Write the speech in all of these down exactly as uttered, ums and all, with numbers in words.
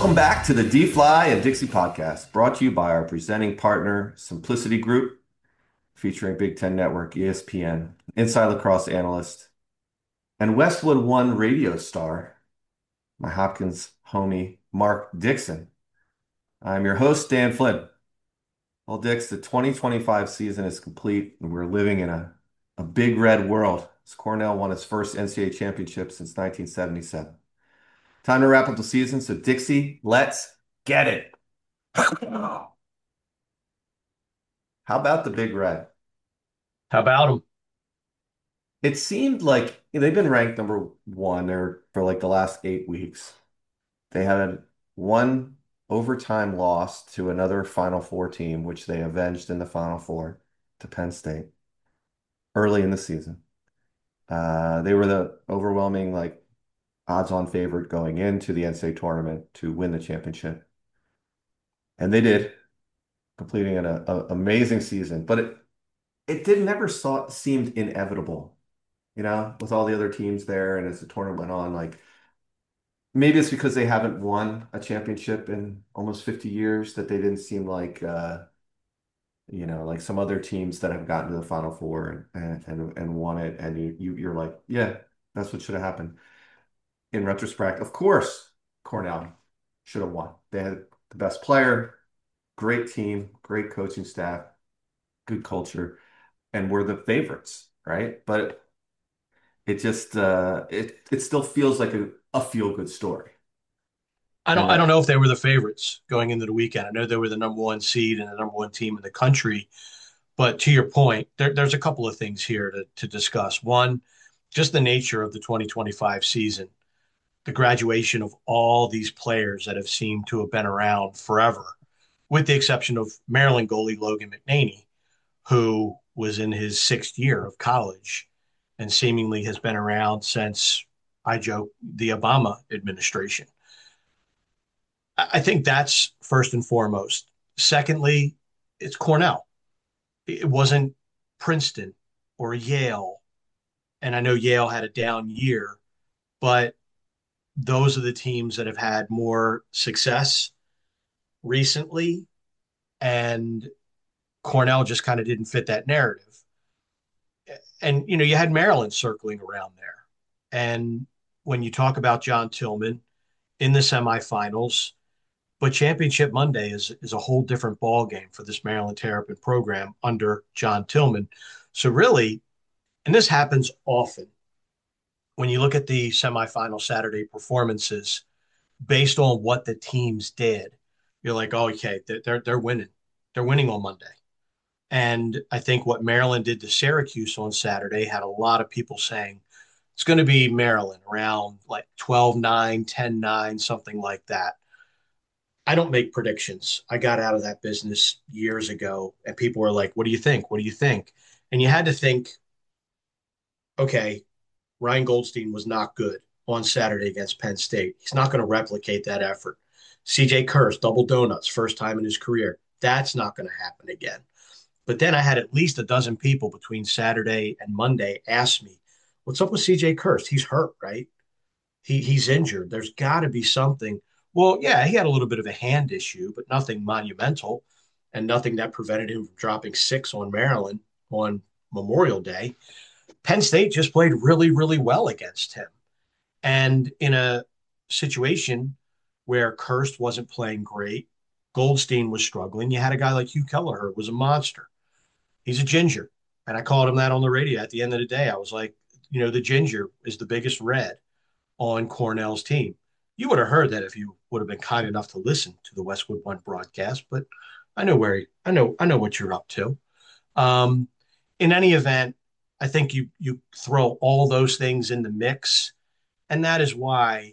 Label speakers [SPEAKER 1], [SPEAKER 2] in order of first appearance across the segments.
[SPEAKER 1] Welcome back to the D-Fly and Dixie podcast, brought to you by our presenting partner, Simplicity Group, featuring Big Ten Network, E S P N, inside lacrosse analyst, and Westwood One radio star, my Hopkins homie, Mark Dixon. I'm your host, Dan Flynn. Well, Dix, the twenty twenty-five season is complete, and we're living in a, a big red world as Cornell won its first N C double A championship since nineteen seventy-seven. Time to wrap up the season, so Dixie, let's get it. How about the Big Red?
[SPEAKER 2] How about them?
[SPEAKER 1] It seemed like they've been ranked number one there for like the last eight weeks. They had one overtime loss to another Final Four team, which they avenged in the Final Four to Penn State early in the season. Uh, they were the overwhelming like odds-on favorite going into the N C double A tournament to win the championship, and they did, completing an a, a- amazing season. But it it did never saw seemed inevitable, you know, with all the other teams there, and as the tournament went on, like maybe it's because they haven't won a championship in almost fifty years that they didn't seem like uh, you know, like some other teams that have gotten to the Final Four and and, and won it, and you, you you're like, yeah, that's what should have happened. In retrospect, of course, Cornell should have won. They had the best player, great team, great coaching staff, good culture, and were the favorites, right? But it just uh it it still feels like a, a feel-good story.
[SPEAKER 2] I
[SPEAKER 1] And
[SPEAKER 2] don't I don't
[SPEAKER 1] that
[SPEAKER 2] know if they were the favorites going into the weekend. I know they were the number one seed and the number one team in the country. But to your point, there, there's a couple of things here to, to discuss. One, just the nature of the twenty twenty-five season, the graduation of all these players that have seemed to have been around forever, with the exception of Maryland goalie Logan McNaney, who was in his sixth year of college and seemingly has been around since, I joke, the Obama administration. I think that's first and foremost. Secondly, it's Cornell. It wasn't Princeton or Yale. And I know Yale had a down year, but those are the teams that have had more success recently. And Cornell just kind of didn't fit that narrative. And, you know, you had Maryland circling around there. And when you talk about John Tillman in the semifinals, but Championship Monday is is a whole different ball game for this Maryland Terrapin program under John Tillman. So really, and this happens often when you look at the semifinal Saturday performances based on what the teams did, you're like, oh, okay, they're they're winning, they're winning on Monday. And I think what Maryland did to Syracuse on Saturday had a lot of people saying it's going to be Maryland around like twelve nine, ten nine, something like that. I don't make predictions. I got out of that business years ago, and people were like, "What do you think? What do you think?" And you had to think, okay, Ryan Goldstein was not good on Saturday against Penn State. He's not going to replicate that effort. C J Kurse, double donuts, first time in his career. That's not going to happen again. But then I had at least a dozen people between Saturday and Monday ask me, "What's up with C J Kurse? He's hurt, right? He he's injured. There's got to be something." Well, yeah, he had a little bit of a hand issue, but nothing monumental and nothing that prevented him from dropping six on Maryland on Memorial Day. Penn State just played really, really well against him. And in a situation where Kirst wasn't playing great, Goldstein was struggling, you had a guy like Hugh Kelleher who was a monster. He's a ginger. And I called him that on the radio at the end of the day. I was like, you know, the ginger is the biggest red on Cornell's team. You would have heard that if you would have been kind enough to listen to the Westwood One broadcast, but I know where I know I know what you're up to. Um, in any event, I think you you throw all those things in the mix, and that is why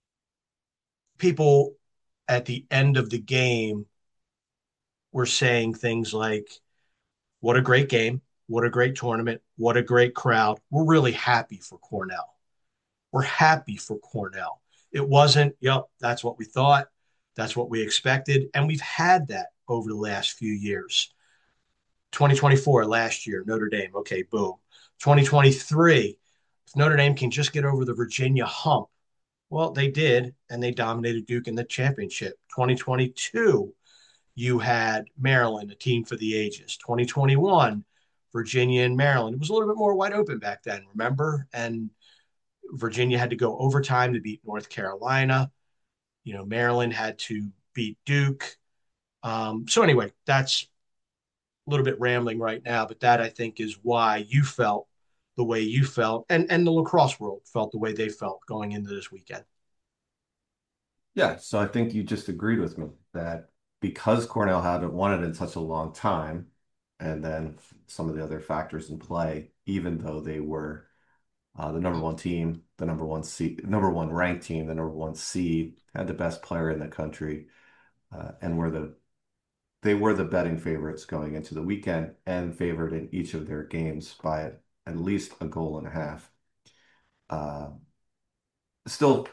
[SPEAKER 2] people at the end of the game were saying things like, "What a great game! What a great tournament! What a great crowd! We're really happy for Cornell." We're happy for Cornell. It wasn't, yep, that's what we thought. That's what we expected. And we've had that over the last few years. twenty twenty-four, last year, Notre Dame, okay, boom. twenty twenty-three, if Notre Dame can just get over the Virginia hump, Well, they did, and they dominated Duke in the championship. twenty twenty-two, you had Maryland, a team for the ages. twenty twenty-one, Virginia and Maryland. It was a little bit more wide open back then, remember? And Virginia had to go overtime to beat North Carolina. You know, Maryland had to beat Duke. Um, so anyway, that's a little bit rambling right now, but that I think is why you felt the way you felt, and and the lacrosse world felt the way they felt going into this weekend.
[SPEAKER 1] Yeah, so I think you just agreed with me that because Cornell hadn't won it in such a long time, and then some of the other factors in play, even though they were uh, the number one team, the number one seed, number one ranked team, the number one seed, had the best player in the country, uh, and were the they were the betting favorites going into the weekend and favored in each of their games by at least a goal and a half. Uh, Still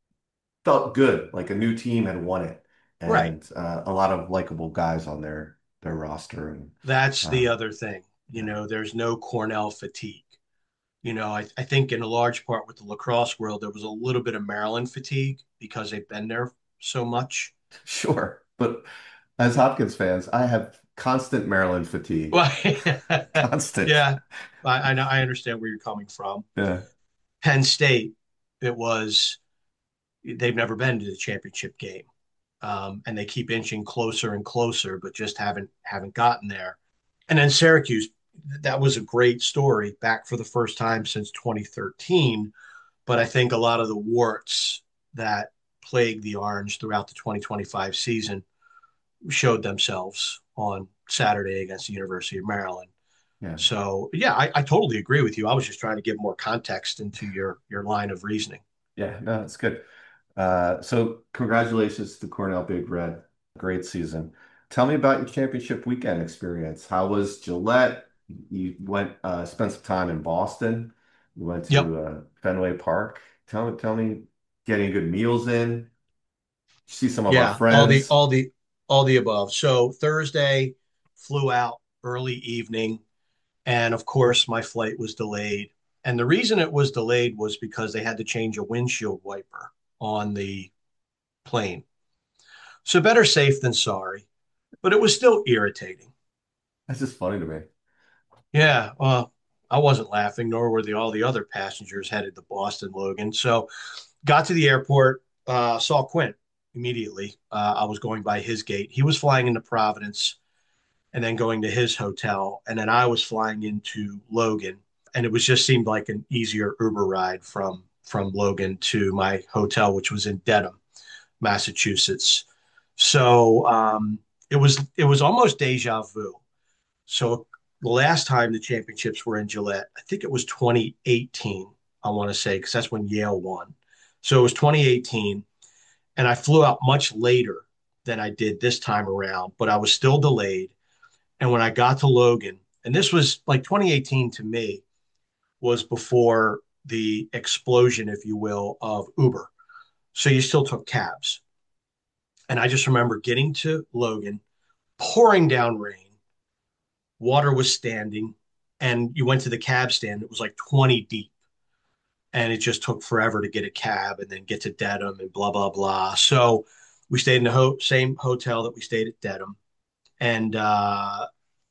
[SPEAKER 1] felt good, like a new team had won it,
[SPEAKER 2] Right.
[SPEAKER 1] and uh, a lot of likable guys on their their roster, and
[SPEAKER 2] That's the
[SPEAKER 1] uh,
[SPEAKER 2] other thing. You
[SPEAKER 1] yeah,
[SPEAKER 2] know, there's no Cornell fatigue. You know, I, I think in a large part with the lacrosse world, there was a little bit of Maryland fatigue because they've been there so much.
[SPEAKER 1] sure. But as Hopkins fans, I have constant Maryland fatigue,
[SPEAKER 2] Well,
[SPEAKER 1] constant.
[SPEAKER 2] yeah, I, I know I understand where you're coming from.
[SPEAKER 1] Yeah,
[SPEAKER 2] Penn State, it was they've never been to the championship game, um, and they keep inching closer and closer, but just haven't haven't gotten there. And then Syracuse, that was a great story back for the first time since twenty thirteen. But I think a lot of the warts that plagued the Orange throughout the twenty twenty-five season showed themselves on Saturday against the University of Maryland.
[SPEAKER 1] yeah.
[SPEAKER 2] So yeah, I, I totally agree with you. I was just trying to give more context into your your line of reasoning.
[SPEAKER 1] Yeah, no, it's good. Uh, so congratulations to Cornell Big Red. Great season. Tell me about your championship weekend experience. How was Gillette? You went uh, spent some time in Boston. You went
[SPEAKER 2] Yep.
[SPEAKER 1] to uh, Fenway Park. Tell me, tell me, getting good meals in. See some of our
[SPEAKER 2] Yeah, all the
[SPEAKER 1] friends.
[SPEAKER 2] all the all the above. So Thursday flew out early evening, and of course my flight was delayed. And the reason it was delayed was because they had to change a windshield wiper on the plane. So better safe than sorry, but it was still irritating.
[SPEAKER 1] That's just funny to me.
[SPEAKER 2] Yeah, well, I wasn't laughing, nor were the all the other passengers headed to Boston, Logan. So got to the airport, uh, saw Quint immediately. Uh, I was going by his gate. He was flying into Providence and then going to his hotel, and then I was flying into Logan, and it was just seemed like an easier Uber ride from from Logan to my hotel, which was in Dedham, Massachusetts. So um, it was it was almost deja vu. So the last time the championships were in Gillette, I think it was twenty eighteen, I want to say, because that's when Yale won. So it was twenty eighteen, and I flew out much later than I did this time around, but I was still delayed. And when I got to Logan, and this was like twenty eighteen to me, was before the explosion, if you will, of Uber. So you still took cabs. And I just remember getting to Logan, pouring down rain, water was standing, and you went to the cab stand. It was like twenty deep, and it just took forever to get a cab and then get to Dedham and blah blah blah. So we stayed in the ho- same hotel that we stayed at Dedham, and uh,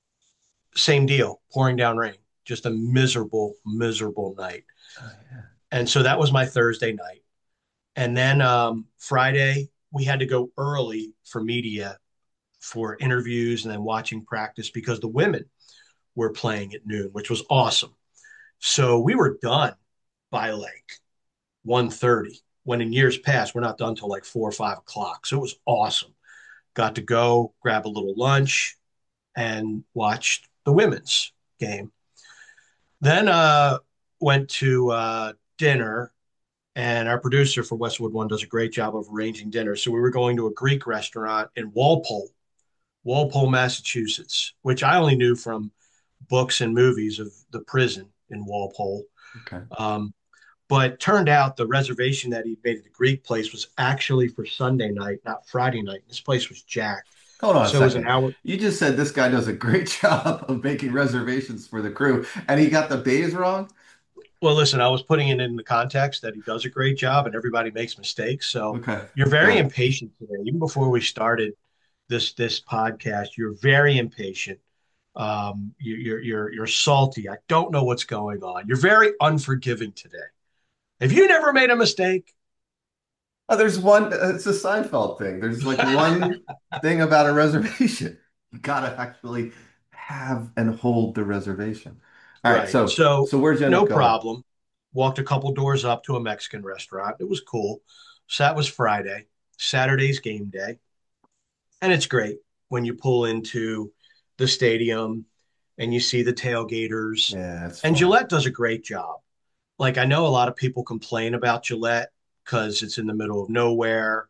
[SPEAKER 2] same deal, pouring down rain. Just a miserable, miserable night.
[SPEAKER 1] Oh, yeah.
[SPEAKER 2] And so that was my Thursday night. And then um, Friday, we had to go early for media for interviews and then watching practice because the women were playing at noon, which was awesome. So we were done by like one thirty. When in years past, we're not done till like four or five o'clock. So it was awesome. Got to go grab a little lunch and watched the women's game. Then uh, went to uh, dinner, and our producer for Westwood One does a great job of arranging dinner. So we were going to a Greek restaurant in Walpole, Walpole, Massachusetts, which I only knew from books and movies of the prison in Walpole.
[SPEAKER 1] Okay.
[SPEAKER 2] Um, but turned out the reservation that he made at the Greek place was actually for Sunday night, not Friday night. This place was jacked.
[SPEAKER 1] Hold on a
[SPEAKER 2] So it was an
[SPEAKER 1] second.
[SPEAKER 2] hour.
[SPEAKER 1] You just said this guy does a great job of making reservations for the crew, and he got the bays wrong?
[SPEAKER 2] Well, listen, I was putting it in the context that he does a great job and everybody makes mistakes. So
[SPEAKER 1] Okay,
[SPEAKER 2] you're very
[SPEAKER 1] got it.
[SPEAKER 2] impatient today. Even before we started this this podcast, you're very impatient. Um, you, you're you're you're salty. I don't know what's going on. You're very unforgiving today. Have you never made a mistake?
[SPEAKER 1] Oh, there's one, it's a Seinfeld thing. There's like one thing about a reservation. You gotta actually have and hold the reservation. All right,
[SPEAKER 2] Right.
[SPEAKER 1] so
[SPEAKER 2] So
[SPEAKER 1] so where'd you end up
[SPEAKER 2] no
[SPEAKER 1] going?
[SPEAKER 2] problem. Walked a couple doors up to a Mexican restaurant. It was cool. So that was Friday. Saturday's game day. And it's great when you pull into the stadium and you see the tailgaters.
[SPEAKER 1] Yeah, it's
[SPEAKER 2] And
[SPEAKER 1] fun.
[SPEAKER 2] Gillette does a great job. Like I know a lot of people complain about Gillette because it's in the middle of nowhere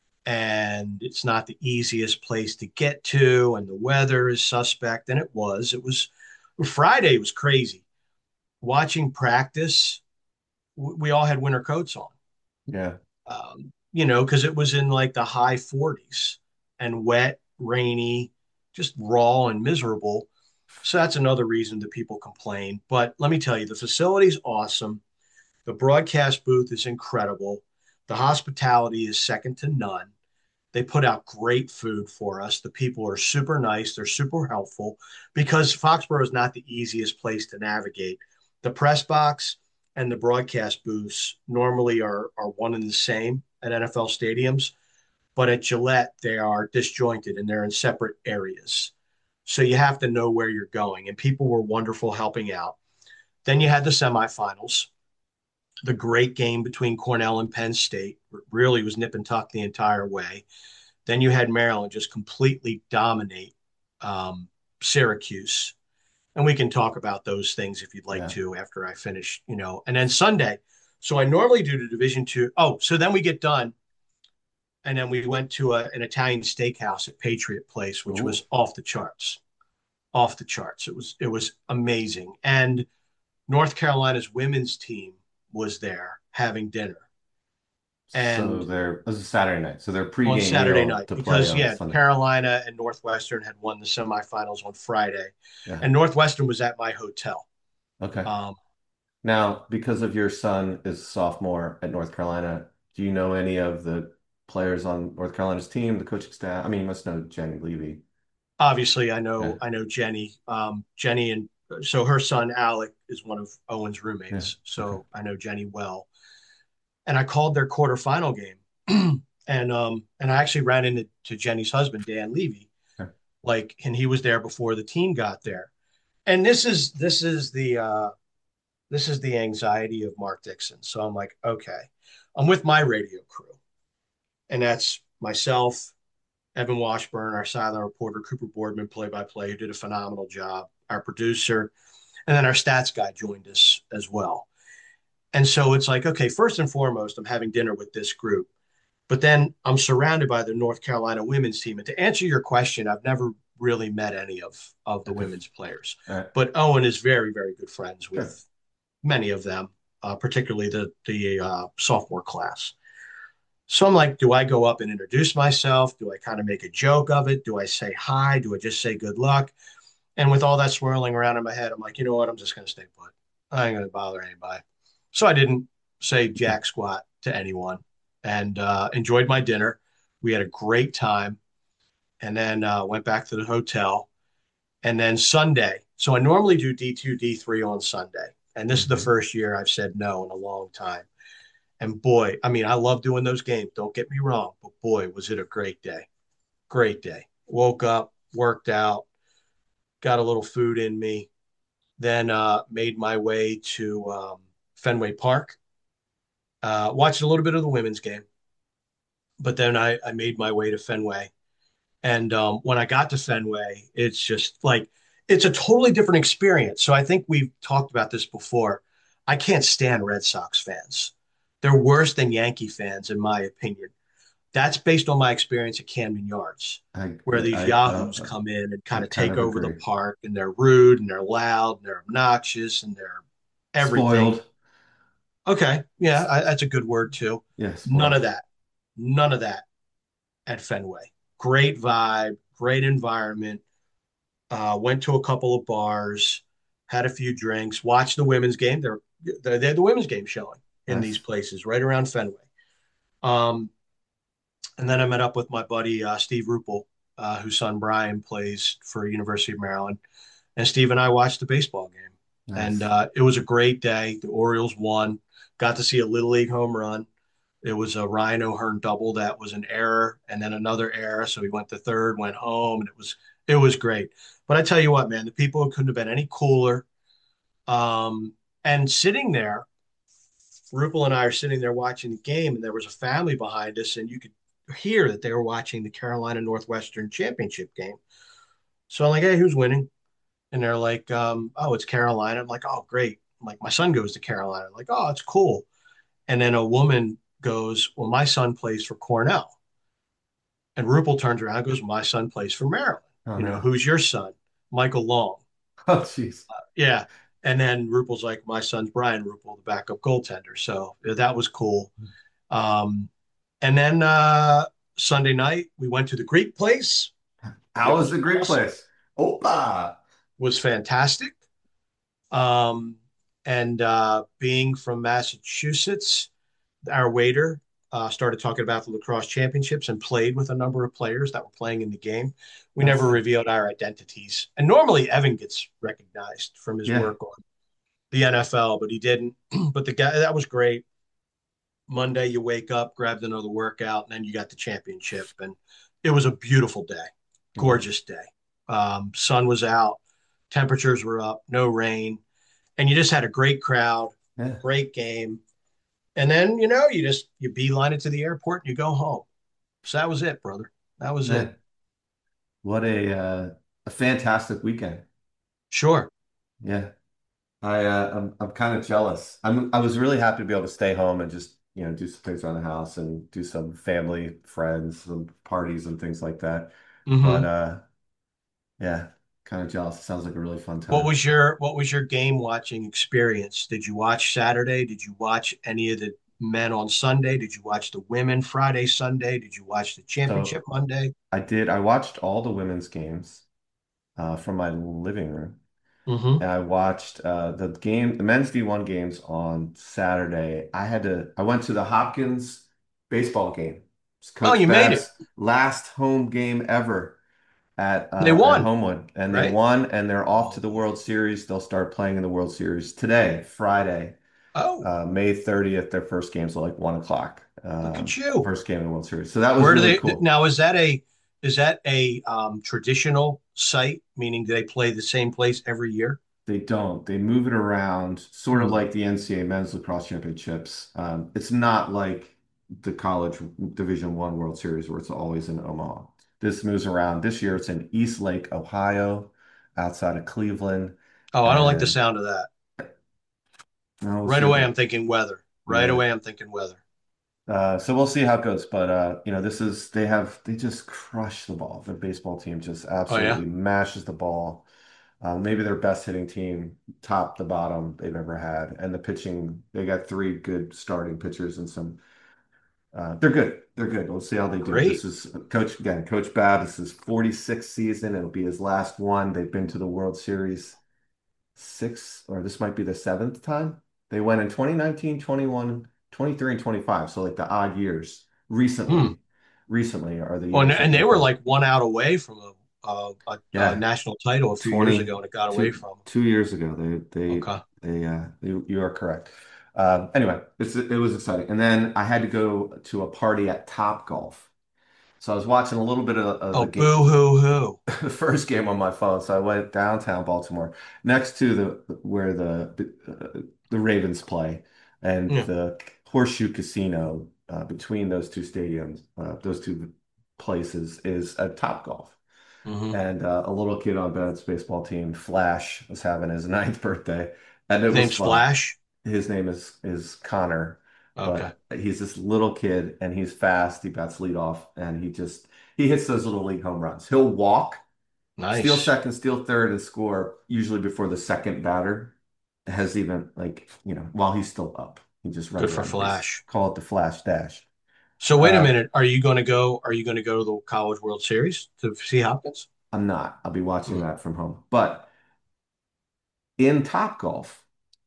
[SPEAKER 2] and it's not the easiest place to get to and the weather is suspect. And it was. It was Friday was crazy. Watching practice, we all had winter coats on.
[SPEAKER 1] Yeah.
[SPEAKER 2] Um, you know, because it was in like the high forties and wet, rainy, just raw and miserable. So that's another reason that people complain. But let me tell you, the facility's awesome. The broadcast booth is incredible. The hospitality is second to none. They put out great food for us. The people are super nice. They're super helpful because Foxborough is not the easiest place to navigate. The press box and the broadcast booths normally are, are one and the same at N F L stadiums, but at Gillette, they are disjointed and they're in separate areas. So you have to know where you're going. And people were wonderful helping out. Then you had the semifinals, the great game between Cornell and Penn State. Really was nip and tuck the entire way. Then you had Maryland just completely dominate um, Syracuse. And we can talk about those things if you'd like
[SPEAKER 1] Yeah.
[SPEAKER 2] to after I finish, you know. And then Sunday. So I normally do the Division Two. Oh, so then we get done. And then we went to a, an Italian steakhouse at Patriot Place, which
[SPEAKER 1] Ooh.
[SPEAKER 2] was off the charts. Off the charts. It was it was amazing. And North Carolina's women's team was there having dinner.
[SPEAKER 1] So
[SPEAKER 2] And
[SPEAKER 1] they're this is Saturday night. So their
[SPEAKER 2] on
[SPEAKER 1] pregame
[SPEAKER 2] Saturday
[SPEAKER 1] meal
[SPEAKER 2] night
[SPEAKER 1] to play
[SPEAKER 2] because
[SPEAKER 1] on
[SPEAKER 2] yeah,
[SPEAKER 1] Sunday.
[SPEAKER 2] Carolina and Northwestern had won the semifinals on Friday,
[SPEAKER 1] Yeah.
[SPEAKER 2] and Northwestern was at my hotel.
[SPEAKER 1] Okay.
[SPEAKER 2] Um,
[SPEAKER 1] Now, because of your son is sophomore at North Carolina, do you know any of the players on North Carolina's team, the coaching staff? I mean, you must know Jenny Levy.
[SPEAKER 2] Obviously, I know
[SPEAKER 1] Yeah.
[SPEAKER 2] I know Jenny. Um, Jenny and so her son Alec is one of Owen's
[SPEAKER 1] Yeah.
[SPEAKER 2] roommates,
[SPEAKER 1] Okay.
[SPEAKER 2] so I know Jenny well. And I called their quarterfinal game, and um, and I actually ran into to Jenny's husband Dan Levy,
[SPEAKER 1] Okay.
[SPEAKER 2] like, and he was there before the team got there. And this is this is the uh, this is the anxiety of Mark Dixon. So I'm like, okay, I'm with my radio crew, and that's myself, Evan Washburn, our silent reporter, Cooper Boardman, play by play, who did a phenomenal job, our producer, and then our stats guy joined us as well. And so it's like, okay, first and foremost, I'm having dinner with this group, but then I'm surrounded by the North Carolina women's team. And to answer your question, I've never really met any of of the
[SPEAKER 1] Okay.
[SPEAKER 2] women's players,
[SPEAKER 1] All right.
[SPEAKER 2] but Owen is very, very good friends
[SPEAKER 1] Good.
[SPEAKER 2] with many of them, uh, particularly the the uh, sophomore class. So I'm like, do I go up and introduce myself? Do I kind of make a joke of it? Do I say hi? Do I just say good luck? And with all that swirling around in my head, I'm like, you know what? I'm just going to stay put. I ain't going to bother anybody. So I didn't say
[SPEAKER 1] Okay.
[SPEAKER 2] jack squat to anyone and uh, enjoyed my dinner. We had a great time and then uh, went back to the hotel. And then Sunday, so I normally do D two, D three on Sunday. And this is the
[SPEAKER 1] Hmm.
[SPEAKER 2] first year I've said no in a long time. And boy, I mean, I love doing those games. Don't get me wrong, but boy, was it a great day. Great day. Woke up, worked out, got a little food in me, then uh, made my way to um, Fenway Park, uh, watched a little bit of the women's game, but then I, I made my way to Fenway. And um, when I got to Fenway, it's just like, it's a totally different experience. So I think we've talked about this before. I can't stand Red Sox fans. They're worse than Yankee fans, in my opinion. That's based on my experience at Camden Yards,
[SPEAKER 1] I
[SPEAKER 2] where these
[SPEAKER 1] I
[SPEAKER 2] yahoos
[SPEAKER 1] uh,
[SPEAKER 2] come in and
[SPEAKER 1] I
[SPEAKER 2] kind of
[SPEAKER 1] kind
[SPEAKER 2] take
[SPEAKER 1] of
[SPEAKER 2] over the
[SPEAKER 1] agree.
[SPEAKER 2] park, and they're rude and they're loud and they're obnoxious and they're everything.
[SPEAKER 1] Spoiled.
[SPEAKER 2] Okay, yeah, I, that's a good word too.
[SPEAKER 1] Yeah,
[SPEAKER 2] None of
[SPEAKER 1] spoiled.
[SPEAKER 2] that. None of that at Fenway. Great vibe, great environment. Uh, went to a couple of bars, had a few drinks, watched the women's game. There they had the women's game showing in these
[SPEAKER 1] Nice.
[SPEAKER 2] places right around Fenway. Um, and then I met up with my buddy uh, Steve Rupel, uh, whose son Brian plays for University of Maryland, and Steve and I watched the baseball game, and
[SPEAKER 1] Nice.
[SPEAKER 2] uh, it was a great day. The Orioles won. Got to see a little league home run. It was a Ryan O'Hearn double that was an error, and then another error. So he went to third, went home, and it was it was great. But I tell you what, man, the people couldn't have been any cooler. Um, and sitting there, Rupel and I are sitting there watching the game, and there was a family behind us, and you could hear that they were watching the Carolina Northwestern championship game. So I'm like, hey, who's winning? And they're like, um, oh, it's Carolina. I'm like, oh, great. I'm like, my son goes to Carolina. I'm like, oh, it's cool. And then a woman goes, well, my son plays for Cornell. And Rupel turns around and goes, my son plays for Maryland.
[SPEAKER 1] Oh
[SPEAKER 2] You know,
[SPEAKER 1] no.
[SPEAKER 2] who's your son? Michael Long.
[SPEAKER 1] Oh jeez.
[SPEAKER 2] Yeah. And then Rupel's like, my son's Brian Rupel, the backup goaltender. So yeah, that was cool. Um, and then uh, Sunday night, we went to the Greek place.
[SPEAKER 1] How
[SPEAKER 2] It
[SPEAKER 1] was
[SPEAKER 2] was
[SPEAKER 1] the Greek
[SPEAKER 2] awesome.
[SPEAKER 1] place? Opa.
[SPEAKER 2] Was fantastic. Um, and uh, being from Massachusetts, our waiter uh, started talking about the lacrosse championships and played with a number of players that were playing in the game. We never
[SPEAKER 1] Nice.
[SPEAKER 2] revealed our identities. And normally Evan gets recognized from his
[SPEAKER 1] Yeah.
[SPEAKER 2] work on the N F L, but he didn't. But the guy, that was great. Monday, you wake up, grabbed another workout, and then you got the championship. And it was a beautiful day,
[SPEAKER 1] It was.
[SPEAKER 2] gorgeous day. Um, sun was out, temperatures were up, no rain, and you just had a great crowd,
[SPEAKER 1] Yeah.
[SPEAKER 2] great game. And then, you know, you just you beeline it to the airport and you go home. So that was it, brother. That was it.
[SPEAKER 1] Man, what a uh, a fantastic weekend.
[SPEAKER 2] Sure.
[SPEAKER 1] Yeah. I uh, I'm I'm kind of jealous. I'm I was really happy to be able to stay home and just, you know, do some things around the house and do some family, friends, some parties and things like that. But
[SPEAKER 2] Hmm.
[SPEAKER 1] uh yeah, kind of jealous. It sounds like a really fun
[SPEAKER 2] What
[SPEAKER 1] time.
[SPEAKER 2] was your what was your game watching experience? Did you watch Saturday? Did you watch any of the men on Sunday? Did you watch the women Friday, Sunday? Did you watch the championship
[SPEAKER 1] So
[SPEAKER 2] Monday?
[SPEAKER 1] I did I watched all the women's games uh from my living room.
[SPEAKER 2] Hmm.
[SPEAKER 1] And I watched uh, the game, the men's D one games on Saturday. I had to, I went to the Hopkins baseball game. It's
[SPEAKER 2] Oh,
[SPEAKER 1] Coach
[SPEAKER 2] you made it.
[SPEAKER 1] Bab's last home game ever at
[SPEAKER 2] They
[SPEAKER 1] uh, at
[SPEAKER 2] won,
[SPEAKER 1] Homewood, and they
[SPEAKER 2] right?
[SPEAKER 1] won, and they're off to
[SPEAKER 2] Oh
[SPEAKER 1] the
[SPEAKER 2] boy.
[SPEAKER 1] World Series. They'll start playing in the World Series today, Friday,
[SPEAKER 2] Oh,
[SPEAKER 1] uh, May thirtieth. Their first game's at like one o'clock.
[SPEAKER 2] look at
[SPEAKER 1] Um,
[SPEAKER 2] you.
[SPEAKER 1] first game in the World Series. So that was
[SPEAKER 2] Where do
[SPEAKER 1] really
[SPEAKER 2] they
[SPEAKER 1] cool.
[SPEAKER 2] now? Is that a is that a um, traditional site? Meaning, do they play the same place every year?
[SPEAKER 1] They don't. They move it around, sort of
[SPEAKER 2] Hmm.
[SPEAKER 1] like the N C A A Men's Lacrosse Championships. Um, it's not like the College Division One World Series where it's always in Omaha. This moves around. This year it's in East Lake, Ohio, outside of Cleveland,
[SPEAKER 2] Oh, I don't like the
[SPEAKER 1] and
[SPEAKER 2] sound of that.
[SPEAKER 1] uh, we'll
[SPEAKER 2] Right
[SPEAKER 1] see.
[SPEAKER 2] away,
[SPEAKER 1] What,
[SPEAKER 2] I'm thinking weather. Right
[SPEAKER 1] yeah.
[SPEAKER 2] away, I'm thinking weather.
[SPEAKER 1] Uh, so we'll see how it goes. But uh, you know, this is they have they just crush the ball. The baseball team just
[SPEAKER 2] Oh yeah,
[SPEAKER 1] absolutely mashes the ball. Uh, maybe their best hitting team, top to bottom, they've ever had. And the pitching, they got three good starting pitchers and some. Uh, they're good. They're good. We'll see how they do. This
[SPEAKER 2] great.
[SPEAKER 1] is Coach again, Coach Bab. This is forty-sixth season. It'll be his last one. They've been to the World Series six, or this might be the seventh time. They went in twenty nineteen, twenty-one, twenty-three, and twenty-five. So like the odd years
[SPEAKER 2] Hmm.
[SPEAKER 1] recently, recently are the
[SPEAKER 2] Oh, and,
[SPEAKER 1] years that
[SPEAKER 2] and they
[SPEAKER 1] they've
[SPEAKER 2] were
[SPEAKER 1] gone.
[SPEAKER 2] like one out away from a, a, a, a
[SPEAKER 1] Yeah.
[SPEAKER 2] national title a few years
[SPEAKER 1] Twenty
[SPEAKER 2] ago, and it got away
[SPEAKER 1] two
[SPEAKER 2] from them.
[SPEAKER 1] two years ago. They they
[SPEAKER 2] Okay.
[SPEAKER 1] they uh you, you are correct. Um anyway, it's it was exciting. And then I had to go to a party at Top Golf. So I was watching a little bit of, of
[SPEAKER 2] Oh,
[SPEAKER 1] the game
[SPEAKER 2] boo hoo hoo.
[SPEAKER 1] the first game on my phone. So I went downtown Baltimore next to the where the uh, the Ravens play and
[SPEAKER 2] Yeah.
[SPEAKER 1] the Horseshoe Casino uh, between those two stadiums, uh, those two places is a Top Golf.
[SPEAKER 2] Hmm.
[SPEAKER 1] And uh, a little kid on Bennett's baseball team, Flash, was having his ninth birthday, and it
[SPEAKER 2] His
[SPEAKER 1] was
[SPEAKER 2] name's
[SPEAKER 1] fun.
[SPEAKER 2] Flash.
[SPEAKER 1] His name is is Connor,
[SPEAKER 2] Okay.
[SPEAKER 1] but he's this little kid and he's fast. He bats leadoff, and he just he hits those little league home runs. He'll walk, steal
[SPEAKER 2] Nice.
[SPEAKER 1] second, steal third, and score usually before the second batter has even like you know while he's still up. He just
[SPEAKER 2] Good
[SPEAKER 1] runs
[SPEAKER 2] for
[SPEAKER 1] around the base.
[SPEAKER 2] Flash.
[SPEAKER 1] Call it the Flash Dash.
[SPEAKER 2] So wait a
[SPEAKER 1] Uh,
[SPEAKER 2] minute. Are you going to go? Are you going to go to the College World Series to see Hopkins?
[SPEAKER 1] I'm not. I'll be watching
[SPEAKER 2] Hmm.
[SPEAKER 1] that from home, but in Top Golf.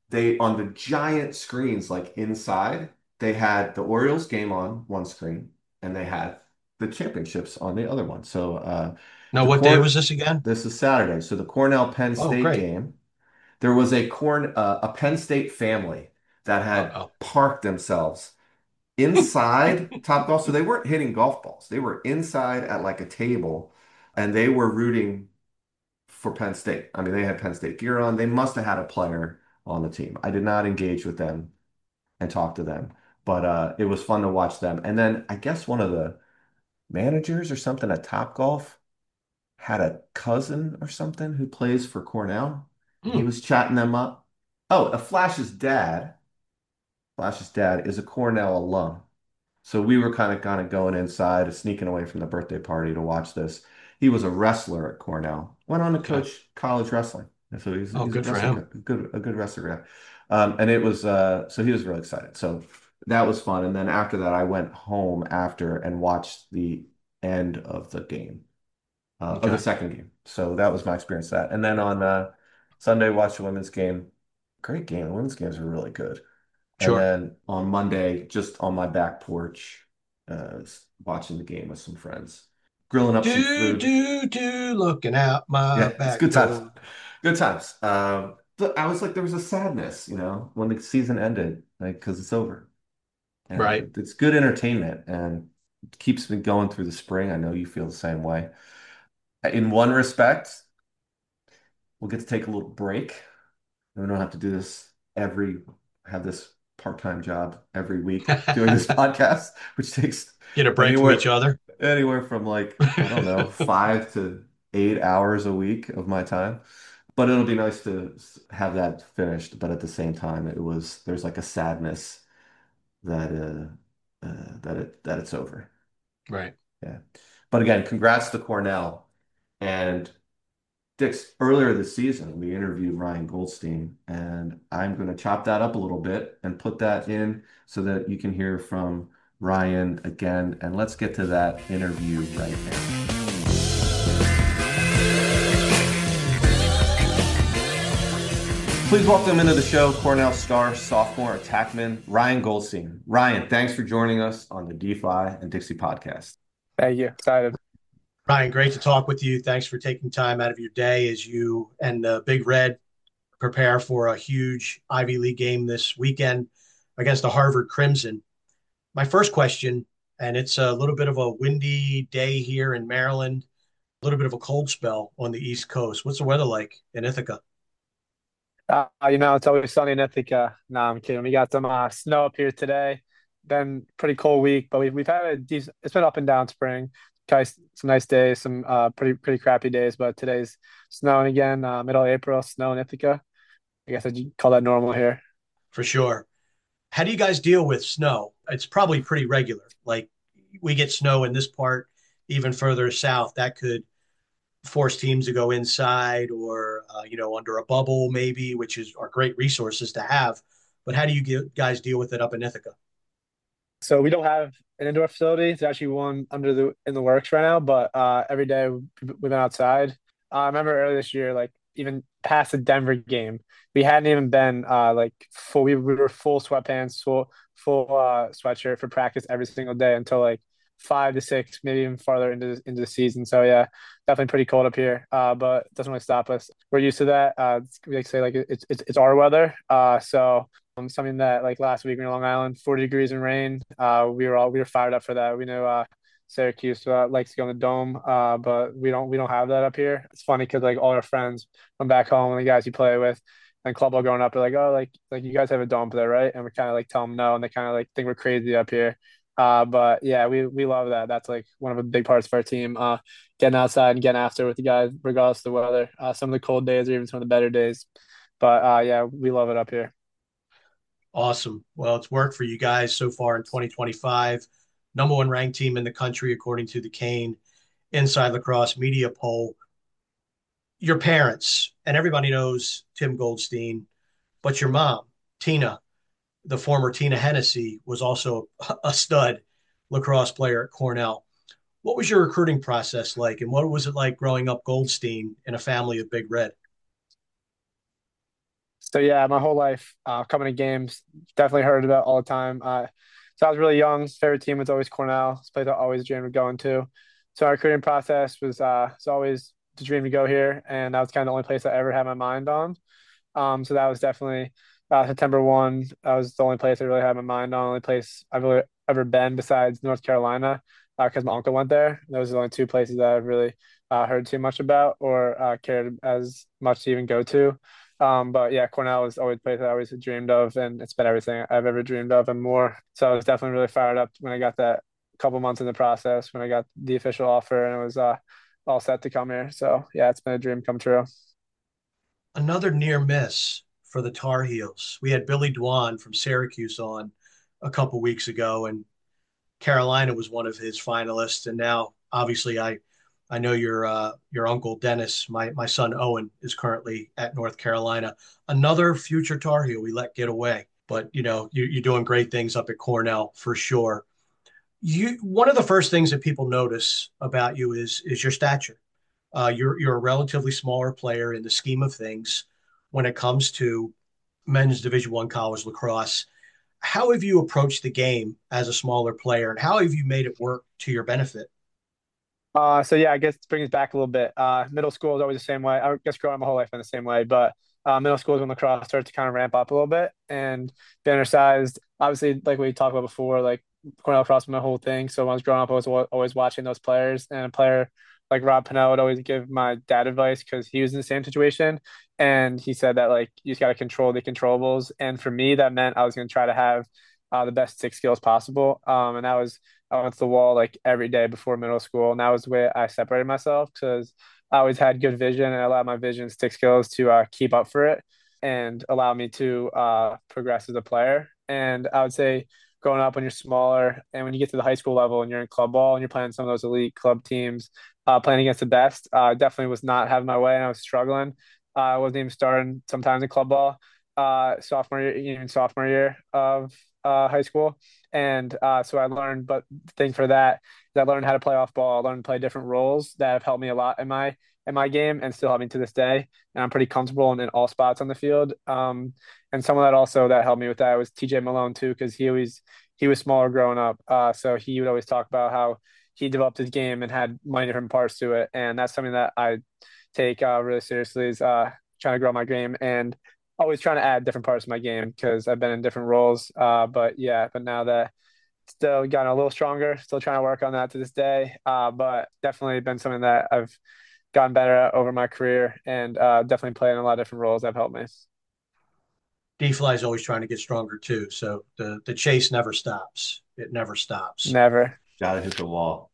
[SPEAKER 1] they on the giant screens like inside, they had the Orioles game on one screen and they had the championships on the other one. So uh
[SPEAKER 2] Now,
[SPEAKER 1] the
[SPEAKER 2] what day
[SPEAKER 1] Corn
[SPEAKER 2] was this again?
[SPEAKER 1] this is Saturday. So the Cornell Penn
[SPEAKER 2] Oh,
[SPEAKER 1] State
[SPEAKER 2] great.
[SPEAKER 1] game, there was a corn uh, a Penn State family that had
[SPEAKER 2] Uh-oh.
[SPEAKER 1] parked themselves inside Top Golf. So they weren't hitting golf balls. They were inside at like a table and they were rooting for Penn State. I mean, they had Penn State gear on. They must have had a player on the team. I did not engage with them and talk to them, but uh, it was fun to watch them. And then I guess one of the managers or something at Top Golf had a cousin or something who plays for Cornell, and he
[SPEAKER 2] Hmm.
[SPEAKER 1] was chatting them up. Oh, a Flash's dad, Flash's dad is a Cornell alum. So we were kind of kind of going inside, sneaking away from the birthday party to watch this. He was a wrestler at Cornell. Went on to
[SPEAKER 2] Okay.
[SPEAKER 1] coach college wrestling. And so he's
[SPEAKER 2] Oh,
[SPEAKER 1] he's a
[SPEAKER 2] good for
[SPEAKER 1] wrestler,
[SPEAKER 2] him.
[SPEAKER 1] a good a good wrestler guy. Um, and it was uh, so he was really excited. So that was fun. And then after that, I went home after and watched the end of the game, uh, of the
[SPEAKER 2] Okay.
[SPEAKER 1] second game. So that was my experience with that. And then on uh, Sunday, watched the women's game. Great game. The women's games were really good. And
[SPEAKER 2] Sure.
[SPEAKER 1] then on Monday, just on my back porch, uh, watching the game with some friends, grilling up some
[SPEAKER 2] Do,
[SPEAKER 1] food.
[SPEAKER 2] do, do, looking out my
[SPEAKER 1] Yeah, it's
[SPEAKER 2] back
[SPEAKER 1] good times.
[SPEAKER 2] door.
[SPEAKER 1] Good times. Um, but I was like, there was a sadness, you know, when the season ended, like, because it's over.
[SPEAKER 2] Right.
[SPEAKER 1] And it's good entertainment and it keeps me going through the spring. I know you feel the same way. In one respect, we'll get to take a little break. We don't have to do this every, have this part-time job every week doing this podcast, which takes
[SPEAKER 2] Get a break from each
[SPEAKER 1] anywhere
[SPEAKER 2] other.
[SPEAKER 1] anywhere from like, I don't know, five to eight hours a week of my time. But it'll be nice to s- have that finished. But at the same time, it was there's like a sadness that uh, uh that it that it's over.
[SPEAKER 2] Right.
[SPEAKER 1] Yeah. But again, congrats to Cornell. And Dix, earlier this season, we interviewed Ryan Goldstein, and I'm going to chop that up a little bit and put that in so that you can hear from Ryan again. And let's get to that interview right now. Please welcome into the show Cornell star sophomore attackman Ryan Goldstein. Ryan, thanks for joining us on the DeFi and Dixie podcast.
[SPEAKER 3] Thank you. Excited.
[SPEAKER 2] Ryan, great to talk with you. Thanks for taking time out of your day as you and the Big Red prepare for a huge Ivy League game this weekend against the Harvard Crimson. My first question, and it's a little bit of a windy day here in Maryland, a little bit of a cold spell on the East Coast. What's the weather like in Ithaca?
[SPEAKER 3] Uh, you know, it's always sunny in Ithaca. No, I'm kidding. We got some uh, snow up here today. Been pretty cold week, but we've we've had a decent. It's been up and down spring. Guys, some nice days, some uh pretty pretty crappy days, but today's snowing again. Uh, middle of April, snow in Ithaca. I guess I'd call that normal here.
[SPEAKER 2] For sure. How do you guys deal with snow? It's probably pretty regular. Like we get snow in this part, even further south. That could force teams to go inside or uh, you know under a bubble maybe, which is are great resources to have. But how do you get, guys deal with it up in Ithaca?
[SPEAKER 3] So we don't have an indoor facility. There's actually one under the in the works right now, but uh, every day we've been outside. Uh, I remember earlier this year, like even past the Denver game, we hadn't even been uh, like full. We, we were full sweatpants, full full uh, sweatshirt for practice every single day until like five to six, maybe even farther into the, into the season. So yeah, definitely pretty cold up here, uh, but it doesn't really stop us. We're used to that. Uh, it's, we like to say like it's it's it's our weather. Uh, so um, something that like last week in Long Island, forty degrees and rain. Uh, we were all we were fired up for that. We know uh, Syracuse uh, likes to go in the dome, uh, but we don't we don't have that up here. It's funny because like all our friends from back home and the guys you play with and club ball growing up, they're like, oh, like like you guys have a dome up there, right? And we kind of like tell them no, and they kind of like think we're crazy up here. Uh, but yeah, we we love that. That's like one of the big parts of our team. Uh, getting outside and getting after with the guys, regardless of the weather. Uh, some of the cold days or even some of the better days. But uh, yeah, we love it up here.
[SPEAKER 2] Awesome. Well, it's worked for you guys so far in twenty twenty-five. Number one ranked team in the country according to the Kane Inside Lacrosse Media Poll. Your parents and everybody knows Tim Goldstein, but your mom, Tina, the former Tina Hennessy, was also a stud lacrosse player at Cornell. What was your recruiting process like, and what was it like growing up Goldstein in a family of Big Red?
[SPEAKER 3] So yeah, my whole life uh, coming to games, definitely heard about it all the time. Uh, so I was really young. Favorite team was always Cornell. It's a place I always dreamed of going to. So our recruiting process was uh, it's always the dream to go here, and that was kind of the only place I ever had my mind on. Um, so that was definitely uh, September first. That was the only place I really had my mind on. Only place I've really ever been besides North Carolina, because my uncle went there. Those are the only two places that I've really uh, heard too much about or uh, cared as much to even go to. Um, but yeah, Cornell was always a place I always dreamed of, and it's been everything I've ever dreamed of and more. So I was definitely really fired up when I got that couple months in the process, when I got the official offer, and it was uh, all set to come here. So yeah, it's been a dream come true.
[SPEAKER 2] Another near miss for the Tar Heels. We had Billy Dwan from Syracuse on a couple weeks ago, and Carolina was one of his finalists. And now, obviously, I I know your uh, your uncle Dennis, my my son Owen, is currently at North Carolina. Another future Tar Heel we let get away. But you know, you, you're doing great things up at Cornell for sure. You one of the first things that people notice about you is is your stature. Uh, you're you're a relatively smaller player in the scheme of things when it comes to men's Division One college lacrosse. How have you approached the game as a smaller player, and how have you made it work to your benefit?
[SPEAKER 3] Uh, so yeah, I guess to bring us back a little bit. Uh, middle school is always the same way. I guess growing up my whole life been the same way, but uh, middle school is when lacrosse started to kind of ramp up a little bit and be undersized. Obviously, like we talked about before, like Cornell lacrosse was my whole thing. So when I was growing up, I was wa- always watching those players, and a player like Rob Pennell would always give my dad advice because he was in the same situation, and he said that like you just got to control the controllables. And for me, that meant I was going to try to have uh, the best stick skills possible. Um, and that was I went to the wall like every day before middle school, and that was the way I separated myself because I always had good vision and allowed my vision stick skills to uh, keep up for it and allow me to uh, progress as a player. And I would say growing up when you're smaller and when you get to the high school level and you're in club ball and you're playing some of those elite club teams, uh, playing against the best, uh, definitely was not having my way and I was struggling. Uh, I wasn't even starting sometimes in club ball, uh, sophomore year, even sophomore year of uh, high school. And uh, so I learned, but the thing for that is I learned how to play off ball. I learned to play different roles that have helped me a lot in my in my game and still help me to this day. And I'm pretty comfortable in, in all spots on the field. Um, and someone that also that helped me with that was T J Malone too, because he always he was smaller growing up. Uh, so he would always talk about how he developed his game and had many different parts to it. And that's something that I take uh, really seriously is uh, trying to grow my game and always trying to add different parts of my game because I've been in different roles. Uh, but yeah, but now that still gotten a little stronger, still trying to work on that to this day. Uh, but definitely been something that I've gotten better at over my career and uh, definitely playing a lot of different roles that have helped me.
[SPEAKER 2] D-Fly is always trying to get stronger too, so the the chase never stops. It never stops.
[SPEAKER 3] Never.
[SPEAKER 1] Gotta hit the wall.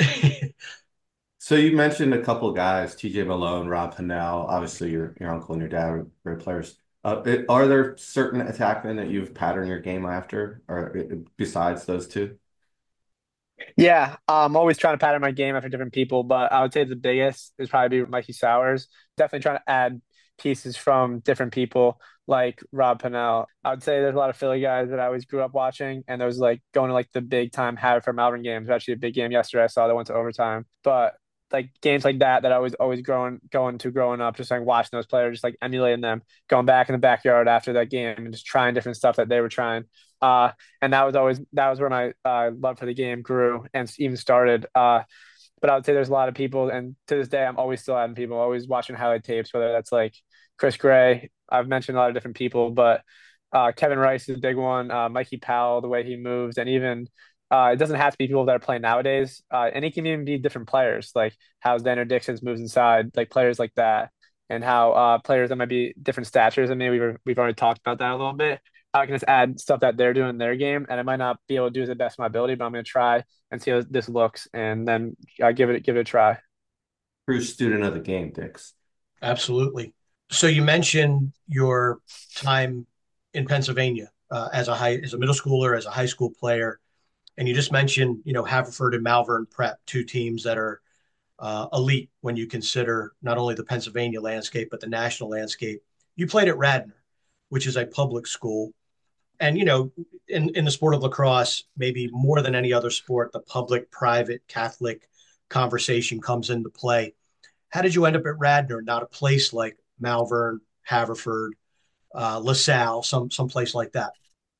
[SPEAKER 1] So you mentioned a couple of guys, T J Malone, Rob Pennell, obviously your your uncle and your dad are great players. Uh, it- are there certain attackmen that you've patterned your game after, or uh, besides those two?
[SPEAKER 3] Yeah, I'm always trying to pattern my game after different people, but I would say the biggest is probably be Mikey Sowers. Definitely trying to add pieces from different people like Rob Pennell. I would say there's a lot of Philly guys that I always grew up watching, and there was like going to like the big time Haverford Malvern games. There's actually a big game yesterday I saw that went to overtime. But like games like that that I was always growing going to growing up, just like watching those players, just like emulating them, going back in the backyard after that game and just trying different stuff that they were trying. Uh, and that was always that was where my uh, love for the game grew and even started. Uh, but I would say there's a lot of people, and to this day, I'm always still adding people, always watching highlight tapes, whether that's like Chris Gray. I've mentioned a lot of different people, but uh, Kevin Rice is a big one. Uh, Mikey Powell, the way he moves, and even uh, it doesn't have to be people that are playing nowadays, uh, and it can even be different players, like how Xander Dixon's moves inside, like players like that, and how uh, players that might be different statures. I mean, we've we've already talked about that a little bit. I can just add stuff that they're doing in their game, and I might not be able to do it the best of my ability, but I'm going to try and see how this looks, and then uh, give it give it a try.
[SPEAKER 1] True student of the game, Dix.
[SPEAKER 2] Absolutely. So you mentioned your time in Pennsylvania uh, as a high as a middle schooler, as a high school player, and you just mentioned you know Haverford and Malvern Prep, two teams that are uh, elite when you consider not only the Pennsylvania landscape but the national landscape. You played at Radnor, which is a public school, and you know in in the sport of lacrosse, maybe more than any other sport, the public, private, Catholic conversation comes into play. How did you end up at Radnor, not a place like Malvern, Haverford? uh, LaSalle, some some place like that.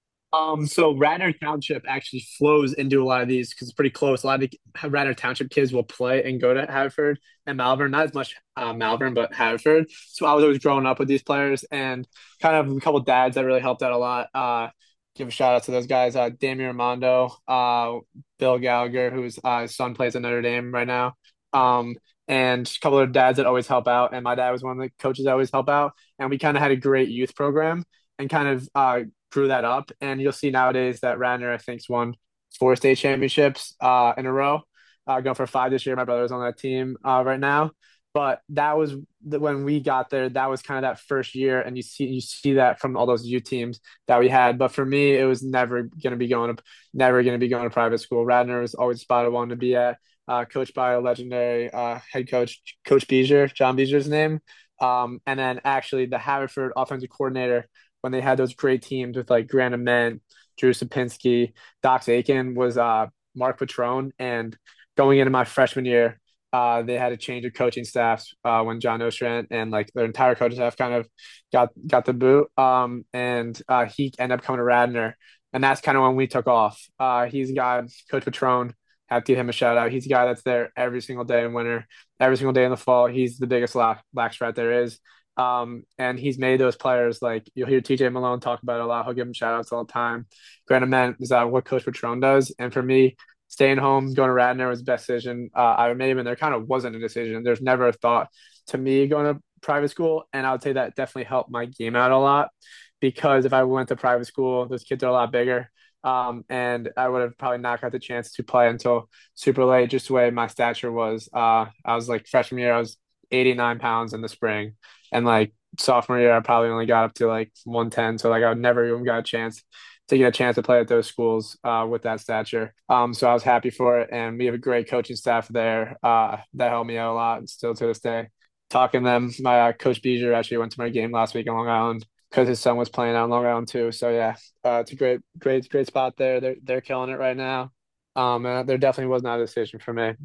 [SPEAKER 3] Um, so Radnor Township actually flows into a lot of these because it's pretty close. A lot of the Radnor Township kids will play and go to Haverford and Malvern, not as much uh, Malvern, but Haverford. So I was always growing up with these players and kind of a couple dads that really helped out a lot. Uh, give a shout out to those guys, uh, Damian Armando, uh, Bill Gallagher, whose uh, his son plays at Notre Dame right now. Um, and a couple of dads that always help out. And my dad was one of the coaches that always help out. And we kind of had a great youth program and kind of uh, grew that up. And you'll see nowadays that Radnor, I think's won four state championships uh, in a row. Uh, going for five this year. My brother's on that team uh, right now. But that was the, when we got there. That was kind of that first year, and you see you see that from all those youth teams that we had. But for me, it was never going to be going to never going to be going to private school. Radnor was always the spot I wanted to be at. Uh, coached by a legendary uh, head coach, Coach Beezer, John Beezer's name. Um, and then actually the Haverford offensive coordinator when they had those great teams with like Grant Ament, Drew Sapinski, Dox Aiken was uh, Mark Patrone. And going into my freshman year, uh, they had a change of coaching staffs uh, when John Ostrand and like their entire coaching staff kind of got got the boot. Um, and uh, he ended up coming to Radnor, and that's kind of when we took off. Uh, he's a guy, Coach Patrone. Have to give him a shout out. He's a guy that's there every single day in winter, every single day in the fall. He's the biggest black, black strat there is. Um, and he's made those players like you'll hear T J Malone talk about it a lot. He'll give him shout outs all the time. Grant Ament is uh, what Coach Patron does. And for me, staying home, going to Radnor was the best decision uh, I made. And there kind of wasn't a decision. There's never a thought to me going to private school. And I would say that definitely helped my game out a lot because if I went to private school, those kids are a lot bigger. Um, and I would have probably not got the chance to play until super late, just the way my stature was. Uh, I was like freshman year, I was eighty-nine pounds in the spring. And like sophomore year, I probably only got up to like one ten. So like I would never even got a chance to get a chance to play at those schools uh, with that stature. Um, so I was happy for it. And we have a great coaching staff there uh, that helped me out a lot and still to this day. Talking to them, my uh, coach Beezer actually went to my game last week in Long Island because his son was playing out in Long Island too. So yeah, uh, it's a great, great, great spot there. They're they're killing it right now. Um, and there definitely was not a decision for me.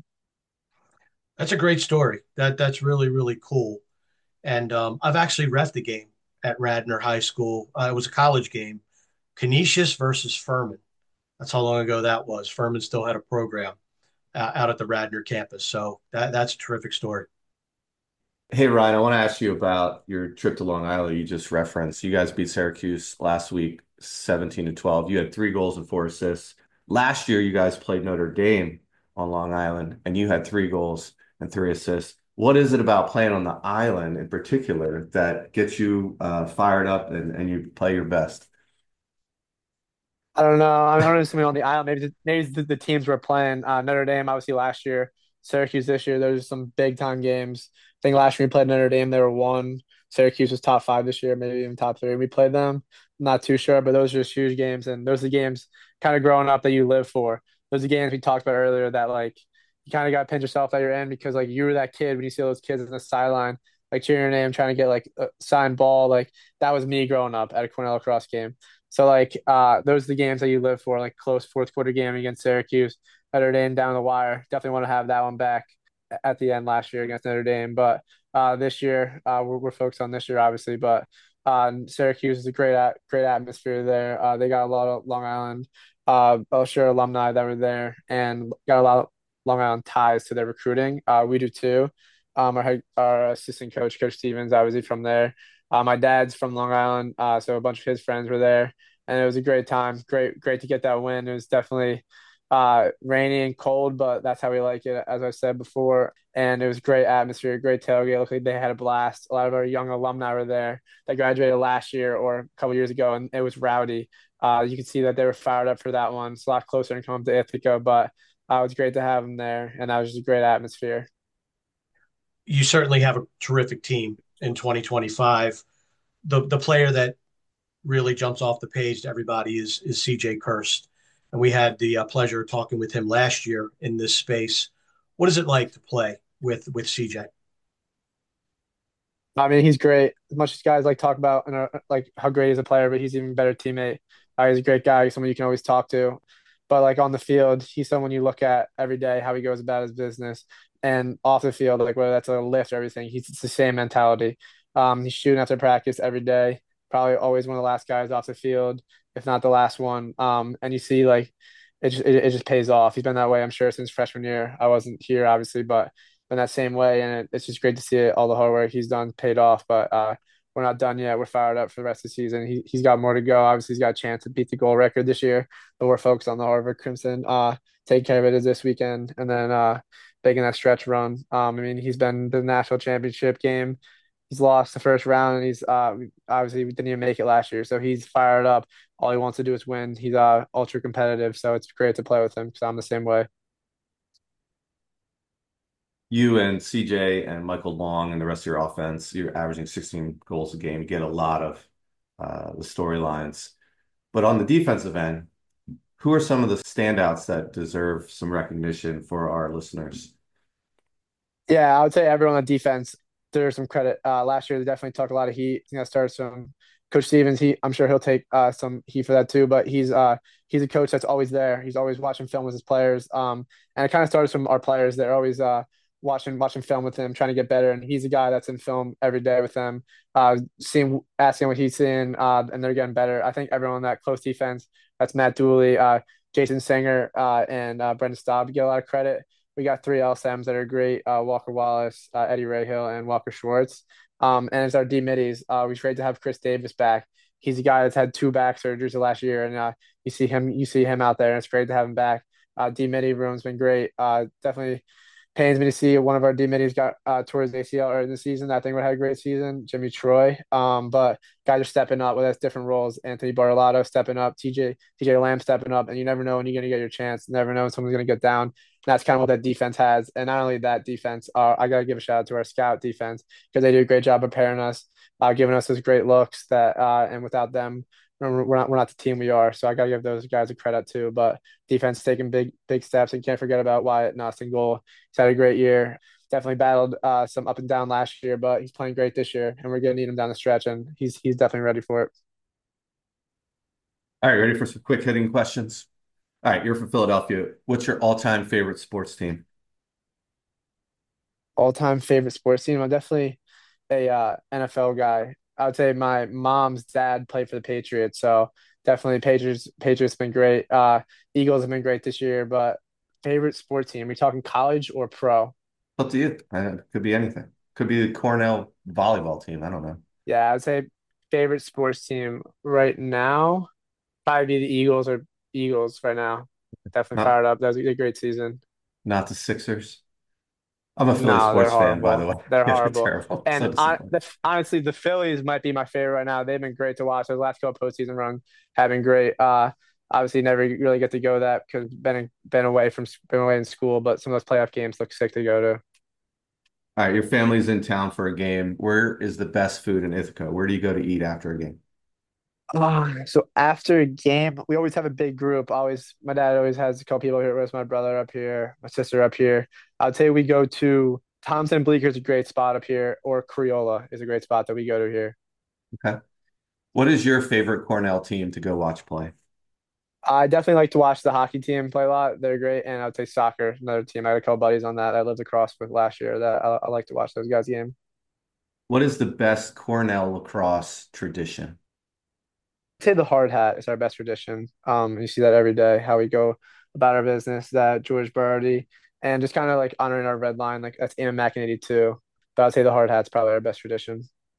[SPEAKER 2] That's a great story. That that's really really cool. And um, I've actually ref the game at Radnor High School. Uh, it was a college game, Canisius versus Furman. That's how long ago that was. Furman still had a program uh, out at the Radnor campus. So that that's a terrific story.
[SPEAKER 1] Hey Ryan, I want to ask you about your trip to Long Island you just referenced. You guys beat Syracuse last week, seventeen to twelve. You had three goals and four assists. Last year, you guys played Notre Dame on Long Island, and you had three goals and three assists. What is it about playing on the island in particular that gets you uh, fired up and, and you play your best?
[SPEAKER 3] I don't know. I'm not assuming on the island. Maybe the, maybe the, the teams were playing. Uh, Notre Dame, obviously last year. Syracuse this year. There's some big time games. I think last year we played Notre Dame. They were one. Syracuse was top five this year, maybe even top three. We played them. I'm not too sure, but those are just huge games. And those are the games kind of growing up that you live for. Those are the games we talked about earlier that like you kind of got to pinch yourself that you're in because like you were that kid when you see those kids in the sideline like cheering your name, trying to get like a signed ball. Like that was me growing up at a Cornell lacrosse game. So like uh those are the games that you live for, like close fourth quarter game against Syracuse, Notre Dame down the wire. Definitely want to have that one back at the end last year against Notre Dame. But uh this year, uh we're, we're focused on this year obviously, but uh Syracuse is a great at great atmosphere there. Uh they got a lot of Long Island uh Belshire alumni that were there and got a lot of Long Island ties to their recruiting. Uh we do too. Um our head- our assistant coach, Coach Stevens, obviously from there. Uh, my dad's from Long Island, uh, so a bunch of his friends were there, and it was a great time. Great, great to get that win. It was definitely uh, rainy and cold, but that's how we like it, as I said before. And it was great atmosphere, great tailgate. It looked like they had a blast. A lot of our young alumni were there that graduated last year or a couple years ago, and it was rowdy. Uh, you could see that they were fired up for that one. It's a lot closer than coming to Ithaca, but uh, it was great to have them there, and that was just a great atmosphere.
[SPEAKER 2] You certainly have a terrific team in twenty twenty-five. The the player that really jumps off the page to everybody is is C J Kirst, and we had the uh, pleasure of talking with him last year in this space. What is it like to play with with C J?
[SPEAKER 3] I mean, he's great. As much as guys like talk about and are, like how great he's a player, but he's even a better teammate. Uh, he's a great guy, someone you can always talk to. But like on the field, he's someone you look at every day, how he goes about his business, and off the field, like whether that's a lift or everything, he's it's the same mentality. Um, he's shooting after practice every day. probably always one of the last guys off the field, if not the last one. Um, and you see like it just it, it just pays off. He's been that way, I'm sure, since freshman year. I wasn't here, obviously, but been that same way, and it, it's just great to see it. All the hard work he's done paid off. But uh, we're not done yet. We're fired up for the rest of the season. He he's got more to go. Obviously, he's got a chance to beat the goal record this year, but we're focused on the Harvard Crimson. Uh, take care of it this weekend, and then uh, making that stretch run. Um, I mean, he's been the national championship game. He's lost the first round, and he's uh obviously we didn't even make it last year, so he's fired up. All he wants to do is win. He's uh ultra competitive, so it's great to play with him because I'm the same way.
[SPEAKER 1] You and C J and Michael Long and the rest of your offense, you're averaging sixteen goals a game. You get a lot of uh, the storylines. But on the defensive end, who are some of the standouts that deserve some recognition for our listeners?
[SPEAKER 3] Yeah, I would say everyone on defense deserves some credit. Uh, last year they definitely took a lot of heat. You know, started some Coach Stevens. He, I'm sure he'll take uh, some heat for that too. But he's uh, he's a coach that's always there. He's always watching film with his players. Um, and it kind of starts from our players. They're always uh watching watching film with him, trying to get better. And he's a guy that's in film every day with them, uh, seeing asking what he's seeing, uh, and they're getting better. I think everyone on that close defense. That's Matt Dooley, uh, Jason Singer, uh, and uh, Brendan Staub get a lot of credit. We got three L S Ms that are great: uh, Walker Wallace, uh, Eddie Rahill, and Walker Schwartz. Um, and as our D middies, uh, we're great to have Chris Davis back. He's a guy that's had two back surgeries the last year, and uh, you see him, you see him out there, and it's great to have him back. Uh, D midi room's been great. Uh, definitely pains me to see one of our D middies got uh, towards A C L early in the season. I think we had a great season, Jimmy Troy. Um, but guys are stepping up with us different roles. Anthony Bartolato stepping up, T J T J Lamb stepping up, and you never know when you're gonna get your chance. You never know when someone's gonna get down. And that's kind of what that defense has. And not only that defense, uh, I gotta give a shout out to our scout defense because they do a great job preparing us, uh, giving us those great looks that uh, and without them, we're not we're not the team we are. So I gotta give those guys a credit too. But defense taking big big steps, and can't forget about Wyatt Nuss in goal. He's had a great year. Definitely battled uh, some up and down last year, but he's playing great this year, and we're gonna need him down the stretch, and he's he's definitely ready for it.
[SPEAKER 1] All right, ready for some quick hitting questions? All right, you're from Philadelphia. What's your all-time favorite sports team?
[SPEAKER 3] All time favorite sports team. I'm definitely a uh, N F L guy. I would say my mom's dad played for the Patriots, so definitely Patriots. Patriots been great. Uh, Eagles have been great this year, but favorite sports team? Are we talking college or pro?
[SPEAKER 1] Up to you. Uh, could be anything. Could be the Cornell volleyball team. I don't know.
[SPEAKER 3] Yeah, I'd say favorite sports team right now probably be the Eagles or Eagles right now. Definitely
[SPEAKER 1] Not
[SPEAKER 3] fired up. That was a great season.
[SPEAKER 1] not the Sixers. I'm a Philly
[SPEAKER 3] No, they're
[SPEAKER 1] sports fan, by the
[SPEAKER 3] horrible.
[SPEAKER 1] way.
[SPEAKER 3] They're
[SPEAKER 1] Yeah, they're
[SPEAKER 3] horrible.
[SPEAKER 1] terrible. So
[SPEAKER 3] And on,
[SPEAKER 1] disappointing.
[SPEAKER 3] the, honestly, the Phillies might be my favorite right now. They've been great to watch. The last couple postseason run have been great. Uh, obviously, never really get to go that because been been away from been away in school. But some of those playoff games look sick to go to.
[SPEAKER 1] All right, your family's in town for a game. Where is the best food in Ithaca? Where do you go to eat after a game?
[SPEAKER 3] Uh, so after a game, we always have a big group. Always, my dad always has a couple people here with us. My brother up here, my sister up here. I'd say we go to Thompson Bleecker is a great spot up here, or Creola is a great spot that we go to here.
[SPEAKER 1] Okay. What is your favorite Cornell team to go watch play?
[SPEAKER 3] I definitely like to watch the hockey team play a lot. They're great, and I would say soccer, another team. I had a couple buddies on that I lived across with last year. That I, I like to watch those guys game.
[SPEAKER 1] What is the best Cornell lacrosse tradition?
[SPEAKER 3] I'd say the hard hat is our best tradition. Um, you see that every day, how we go about our business. That George Bardi, and just kind of like honoring our red line, like that's Eamon Mack in eighty-two. But I'd say the hard hat's probably our best tradition.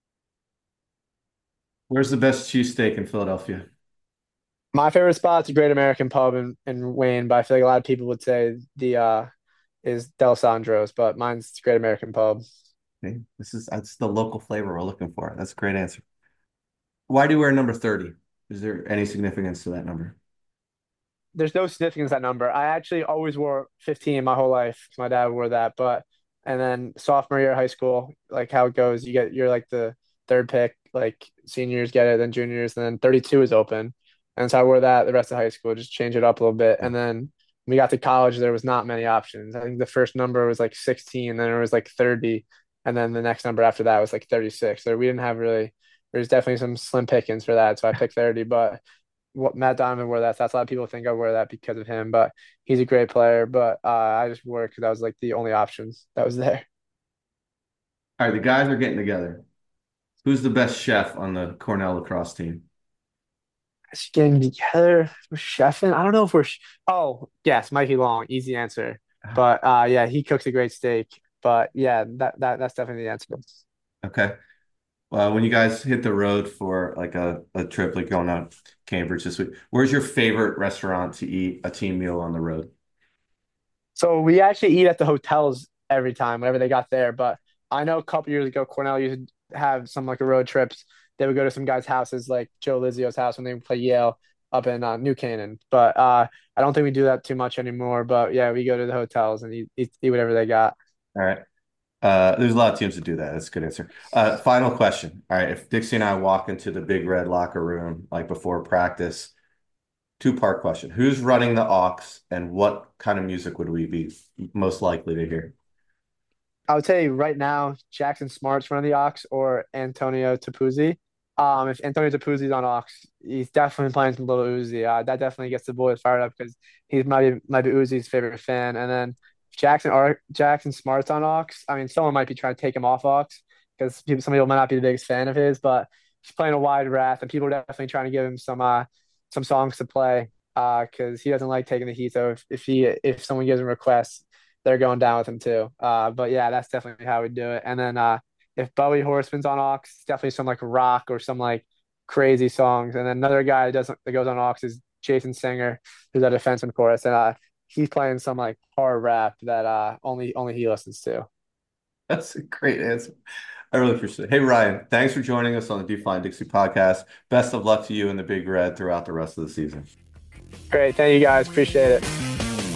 [SPEAKER 1] Where's the best cheesesteak in Philadelphia?
[SPEAKER 3] My favorite spot's a Great American Pub in, in Wayne, but I feel like a lot of people would say the uh is Delisandro's, but mine's Great American Pub.
[SPEAKER 1] Okay. This is that's the local flavor we're looking for. That's a great answer. Why do you wear number thirty? Is there any significance to that number?
[SPEAKER 3] There's no significance to that number. I actually always wore fifteen my whole life. My dad wore that, but and then sophomore year of high school, like how it goes, you get you're like the third pick, like seniors get it, then juniors, and then thirty-two is open. And so I wore that the rest of high school, just change it up a little bit. And then when we got to college, there was not many options. I think the first number was like sixteen, then it was like thirty, and then the next number after that was like thirty-six. So we didn't have really there's definitely some slim pickings for that. So I picked thirty, but what Matt Donovan wore that. So that's a lot of people think I wear that because of him, but he's a great player. But uh, I just wore it because that was like the only options that was there.
[SPEAKER 1] All right, the guys are getting together. Who's the best chef on the Cornell lacrosse team?
[SPEAKER 3] Us getting together. We're chefing. I don't know if we're. Sh oh, yes, Mikey Long. Easy answer. But uh, yeah, he cooks a great steak. But yeah, that that that's definitely the answer.
[SPEAKER 1] Okay. Well, when you guys hit the road for like a, a trip, like going out to Cambridge this week, where's your favorite restaurant to eat a team meal on the road?
[SPEAKER 3] So we actually eat at the hotels every time, whenever they got there. But I know a couple years ago, Cornell used to have some like road trips. They would go to some guys' houses, like Joe Lizio's house when they would play Yale up in uh, New Canaan. But uh, I don't think we do that too much anymore. But yeah, we go to the hotels and eat, eat, eat whatever they got.
[SPEAKER 1] All right. Uh, there's a lot of teams that do that. That's a good answer. Uh, final question. All right. If Dixie and I walk into the big red locker room like before practice, two-part question. Who's running the aux and what kind of music would we be most likely to hear?
[SPEAKER 3] I would say right now, Jackson Smart's running the aux or Antonio Tapuzzi. Um, if Antonio Tapuzzi's on aux, he's definitely playing some Little Uzi. Uh, that definitely gets the boys fired up because he's might be might be Uzi's favorite fan. And then if Jackson or Jackson Smart's on aux, I mean, someone might be trying to take him off aux because people, some people might not be the biggest fan of his, but he's playing a wide wrath, and people are definitely trying to give him some uh some songs to play uh because he doesn't like taking the heat. So if, if he if someone gives him requests, they're going down with him too. Uh, but yeah, that's definitely how we do it. And then uh, if Bowie Horseman's on aux, definitely some like rock or some like crazy songs. And then another guy that does that goes on aux is Jason Singer, who's a defenseman for us, and uh, he's playing some like hard rap that uh only only he listens to.
[SPEAKER 1] That's a great answer. I really appreciate it. Hey, Ryan, thanks for joining us on the Define Dixie podcast. Best of luck to you in the Big Red throughout the rest of the season.
[SPEAKER 3] Great, thank you guys, appreciate it.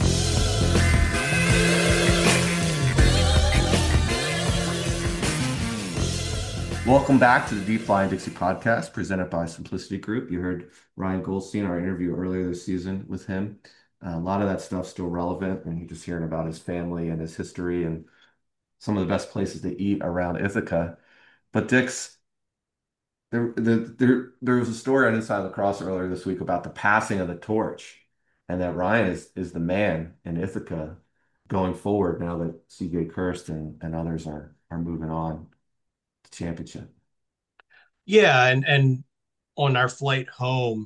[SPEAKER 1] Welcome back to the Deep Flying Dixie podcast presented by Simplicity Group. You heard Ryan Goldstein, our interview earlier this season with him. Uh, a lot of that stuff's still relevant, and you're just hearing about his family and his history and some of the best places to eat around Ithaca. But Dix, there, the, there, there was a story on Inside Lacrosse earlier this week about the passing of the torch, and that Ryan is is the man in Ithaca going forward now that C J Kirsten and others are are moving on to championship.
[SPEAKER 2] Yeah, and and on our flight home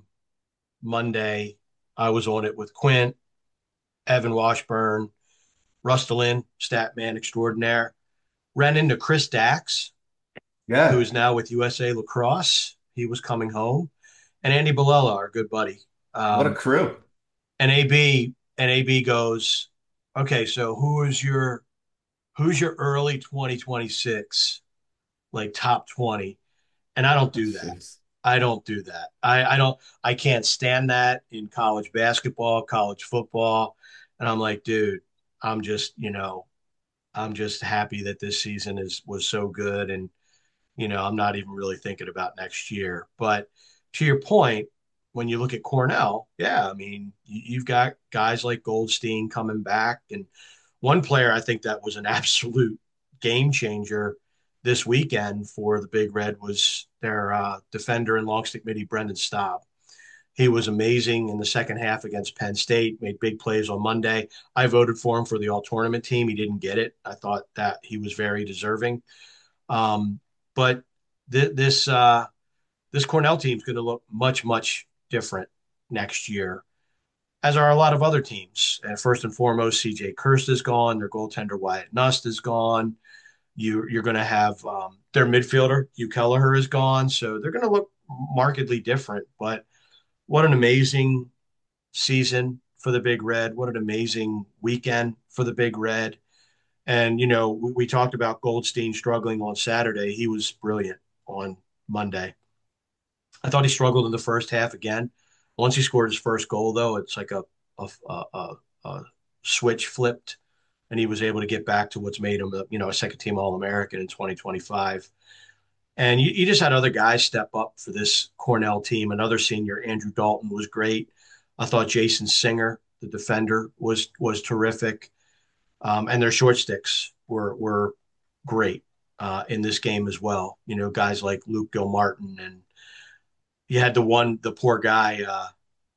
[SPEAKER 2] Monday, I was on it with Quint, Evan Washburn, Rustalin, stat man extraordinaire. Ran into Chris Dax, who
[SPEAKER 1] Yeah,
[SPEAKER 2] is now with U S A Lacrosse. He was coming home, and Andy Balella, our good buddy.
[SPEAKER 1] what a
[SPEAKER 2] Um,
[SPEAKER 1] crew.
[SPEAKER 2] and A B and A B goes, okay, so who is your who's your early twenty twenty-six like top twenty? And I don't do that.
[SPEAKER 1] Jeez.
[SPEAKER 2] I don't do that. I, I don't I can't stand that in college basketball, college football. And I'm like, dude, I'm just, you know, I'm just happy that this season is was so good. And, you know, I'm not even really thinking about next year. But to your point, when you look at Cornell, yeah, I mean, you, you've got guys like Goldstein coming back. And one player I think that was an absolute game changer this weekend for the Big Red was their uh, defender and long stick midi, Brendan Staub. He was amazing in the second half against Penn State, made big plays on Monday. I voted for him for the all tournament team. He didn't get it. I thought that he was very deserving. Um, but th- this uh, this Cornell team is going to look much, much different next year, as are a lot of other teams. And first and foremost, C J Kirst is gone. Their goaltender Wyatt Nust is gone. You, you're going to have um, their midfielder, Hugh Kelleher, is gone. So they're going to look markedly different. But what an amazing season for the Big Red. What an amazing weekend for the Big Red. And, you know, we, we talked about Goldstein struggling on Saturday. He was brilliant on Monday. I thought he struggled in the first half again. Once he scored his first goal, though, it's like a, a, a, a switch flipped, and he was able to get back to what's made him, a, you know, a second team All American in twenty twenty-five. And you, you just had other guys step up for this Cornell team. Another senior, Andrew Dalton, was great. I thought Jason Singer, the defender, was was terrific. Um, and their short sticks were were great uh, in this game as well. You know, guys like Luke Gilmartin, and you had the one, the poor guy. Uh,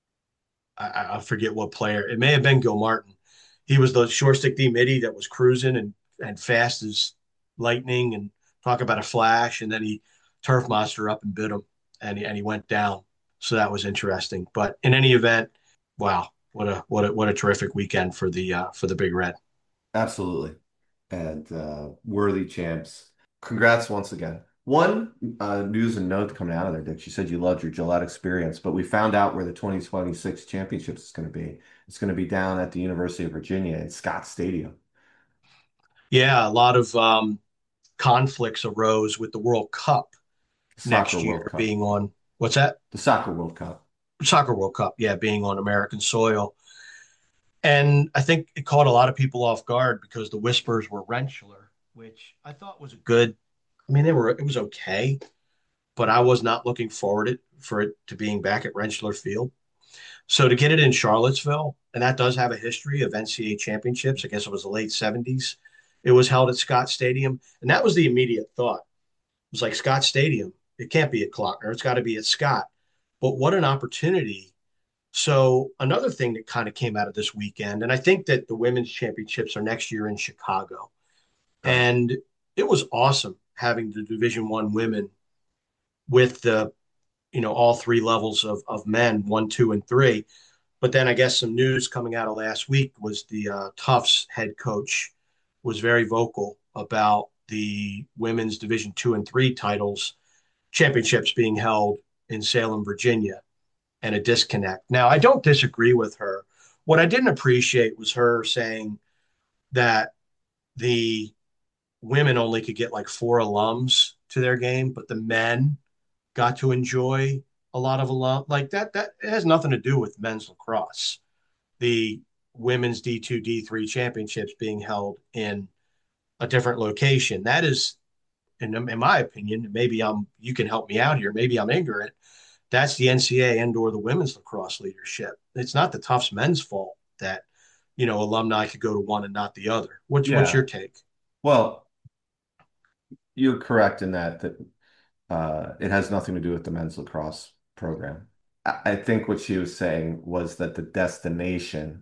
[SPEAKER 2] I, I forget what player. It may have been Gilmartin. He was the short stick D midi that was cruising and and fast as lightning, and talk about a flash. And then he Turf Monster up and bit him, and he, and he went down. So that was interesting. But in any event, wow, what a what a what a terrific weekend for the uh, for the Big Red.
[SPEAKER 1] Absolutely. And uh, worthy champs. Congrats once again. One uh, news and note coming out of there, Dick. You said you loved your Gillette experience, but we found out where the twenty twenty-six championships is going to be. It's going to be down at the University of Virginia at Scott Stadium.
[SPEAKER 2] Yeah, a lot of um, conflicts arose with the World Cup
[SPEAKER 1] Soccer
[SPEAKER 2] next
[SPEAKER 1] World
[SPEAKER 2] year
[SPEAKER 1] Cup.
[SPEAKER 2] being on what's that?
[SPEAKER 1] The Soccer World Cup.
[SPEAKER 2] Soccer World Cup, yeah, being on American soil. And I think it caught a lot of people off guard because the whispers were Rentschler, which I thought was a good. I mean, they were it was okay, but I was not looking forward it for it to being back at Rentschler Field. So to get it in Charlottesville, and that does have a history of N C A A championships. I guess it was the late seventies. It was held at Scott Stadium, and that was the immediate thought. It was like Scott Stadium. It can't be at Klockner. It's got to be at Scott. But what an opportunity. So another thing that kind of came out of this weekend, and I think that the women's championships are next year in Chicago,
[SPEAKER 1] Okay.
[SPEAKER 2] and it was awesome having the Division One women with the you know all three levels of of men, one, two, and three. But then I guess some news coming out of last week was the uh, Tufts head coach was very vocal about the women's Division Two and Three titles championships being held in Salem, Virginia, and a disconnect. Now, I don't disagree with her. What I didn't appreciate was her saying that the women only could get like four alums to their game, but the men got to enjoy a lot of alum. Like that, that it has nothing to do with men's lacrosse. The women's D two, D three championships being held in a different location. That is, in, in my opinion, maybe I'm, you can help me out here. Maybe I'm ignorant. That's the N C A A and or the women's lacrosse leadership. It's not the Tufts men's fault that, you know, alumni could go to one and not the other. What's, what's
[SPEAKER 1] Yeah.
[SPEAKER 2] your take?
[SPEAKER 1] Well, you're correct in that that uh, it has nothing to do with the men's lacrosse program. I, I think what she was saying was that the destination,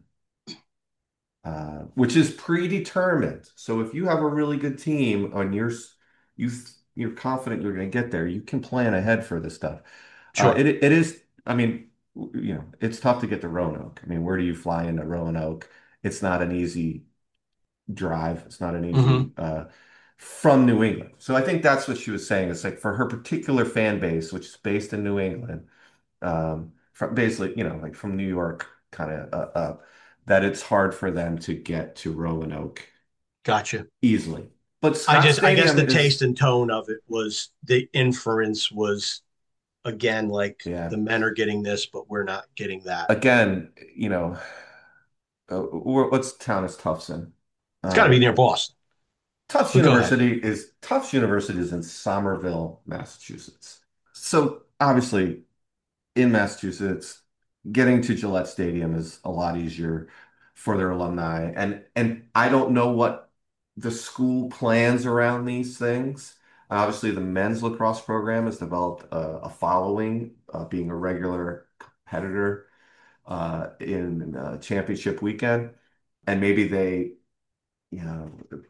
[SPEAKER 1] uh, which is predetermined. So if you have a really good team and you're you you're confident you're going to get there, you can plan ahead for this stuff. Uh,
[SPEAKER 2] Sure.
[SPEAKER 1] it it is. I mean, you know, it's tough to get to Roanoke. I mean, where do you fly into Roanoke? It's not an easy drive. It's not an
[SPEAKER 2] Mm-hmm.
[SPEAKER 1] easy uh, from New England. So I think that's what she was saying. It's like for her particular fan base, which is based in New England, um, from basically, you know, like from New York kind of uh, up, that it's hard for them to get to Roanoke
[SPEAKER 2] Gotcha.
[SPEAKER 1] easily. But
[SPEAKER 2] I
[SPEAKER 1] Scott
[SPEAKER 2] just, I guess
[SPEAKER 1] Stadium
[SPEAKER 2] the taste
[SPEAKER 1] is,
[SPEAKER 2] and tone of it was the inference was again like
[SPEAKER 1] yeah,
[SPEAKER 2] the men are getting this, but we're not getting that.
[SPEAKER 1] again, you know, uh, wh- what's town is Tufts in?
[SPEAKER 2] It's got to be
[SPEAKER 1] Um,
[SPEAKER 2] near Boston.
[SPEAKER 1] Tufts
[SPEAKER 2] But go ahead.
[SPEAKER 1] University is Tufts University is in Somerville, Massachusetts. So obviously in Massachusetts, getting to Gillette Stadium is a lot easier for their alumni. And and I don't know what the school plans around these things. Obviously, the men's lacrosse program has developed a, a following, uh, being a regular competitor uh, in uh, championship weekend, and maybe they, you know,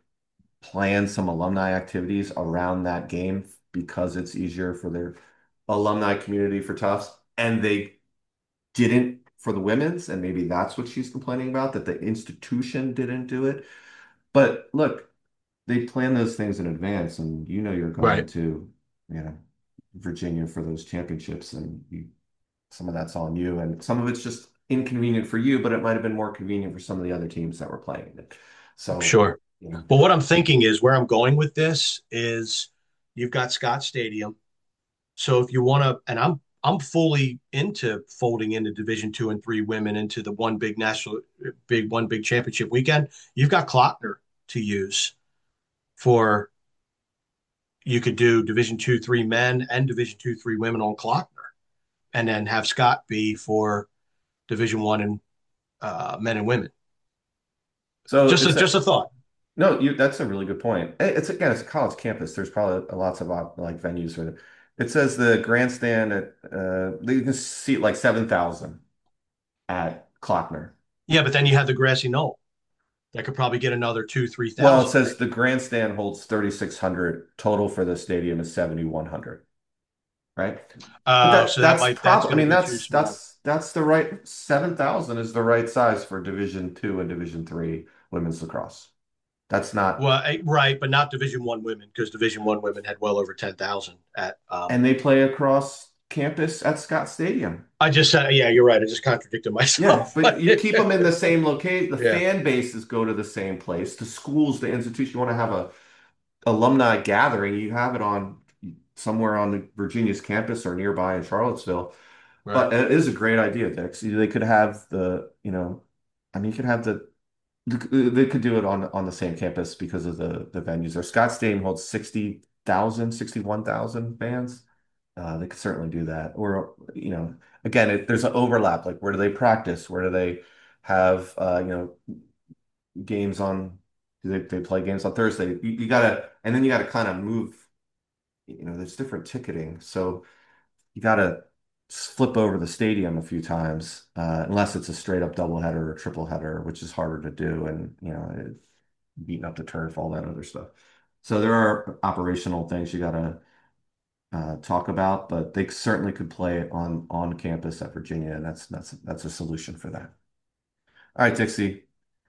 [SPEAKER 1] plan some alumni activities around that game because it's easier for their alumni community for Tufts, and they didn't for the women's, and maybe that's what she's complaining about, that the institution didn't do it. But look, they plan those things in advance, and you know you're going
[SPEAKER 2] Right.
[SPEAKER 1] to, you know, Virginia for those championships, and you, some of that's on you, and some of it's just inconvenient for you, but it might have been more convenient for some of the other teams that were playing it. So,
[SPEAKER 2] Sure.
[SPEAKER 1] you know,
[SPEAKER 2] Well, what I'm thinking is where I'm going with this is you've got Scott Stadium. So if you want to, and I'm I'm fully into folding into Division Two and Three women into the one big national, big one big championship weekend. You've got Klockner to use for you could do Division Two, Three men and Division Two, Three women on Klockner, and then have Scott be for Division One and uh, men and women.
[SPEAKER 1] so
[SPEAKER 2] Just a
[SPEAKER 1] it's a,
[SPEAKER 2] just a thought.
[SPEAKER 1] no, you, that's a really good point. It- It's again, it's a college campus. There's probably lots of op- like venues for it. It says the grandstand at uh, you can seat like seven thousand at Klockner.
[SPEAKER 2] Yeah, but then you have the grassy knoll that could probably get another two, three
[SPEAKER 1] Well, it
[SPEAKER 2] thousand there.
[SPEAKER 1] says the grandstand holds thirty-six hundred. Total for the stadium is seventy-one hundred. right? But
[SPEAKER 2] Uh,
[SPEAKER 1] that
[SPEAKER 2] so that
[SPEAKER 1] that's
[SPEAKER 2] might that's
[SPEAKER 1] probably, I
[SPEAKER 2] going to
[SPEAKER 1] mean,
[SPEAKER 2] be too
[SPEAKER 1] that's
[SPEAKER 2] small.
[SPEAKER 1] that's that's the right seven thousand is the right size for Division Two and Division Three women's lacrosse. That's not,
[SPEAKER 2] Well, eh, right, but not Division One women because Division One women had well over ten thousand at. Um,
[SPEAKER 1] and they play across campus at Scott Stadium.
[SPEAKER 2] I just said, yeah, you're right. I just contradicted
[SPEAKER 1] Yeah,
[SPEAKER 2] myself.
[SPEAKER 1] but you keep them in the same location. The
[SPEAKER 2] Yeah,
[SPEAKER 1] fan bases go to the same place. The schools, the institution, you want to have a alumni gathering, you have it on somewhere on the Virginia's campus or nearby in Charlottesville.
[SPEAKER 2] right.
[SPEAKER 1] But it is a great idea, Dick. So they could have the, you know, I mean, you could have the, they could do it on on the same campus because of the the venues there. Scott Stadium holds sixty thousand, sixty-one thousand fans. Uh, they could certainly do that. Or, you know, again, it, there's an overlap. Like, where do they practice? Where do they have, uh, you know, games on, do they, they play games on Thursday? You, you gotta, and then you gotta kind of move, you know, there's different ticketing. So you gotta flip over the stadium a few times, uh, unless it's a straight up double header or triple header, which is harder to do. And, you know, it, beating up the turf, all that other stuff. So there are operational things you gotta uh, talk about, but they certainly could play on on campus at Virginia, and that's that's that's a solution for that. All right, Dixie,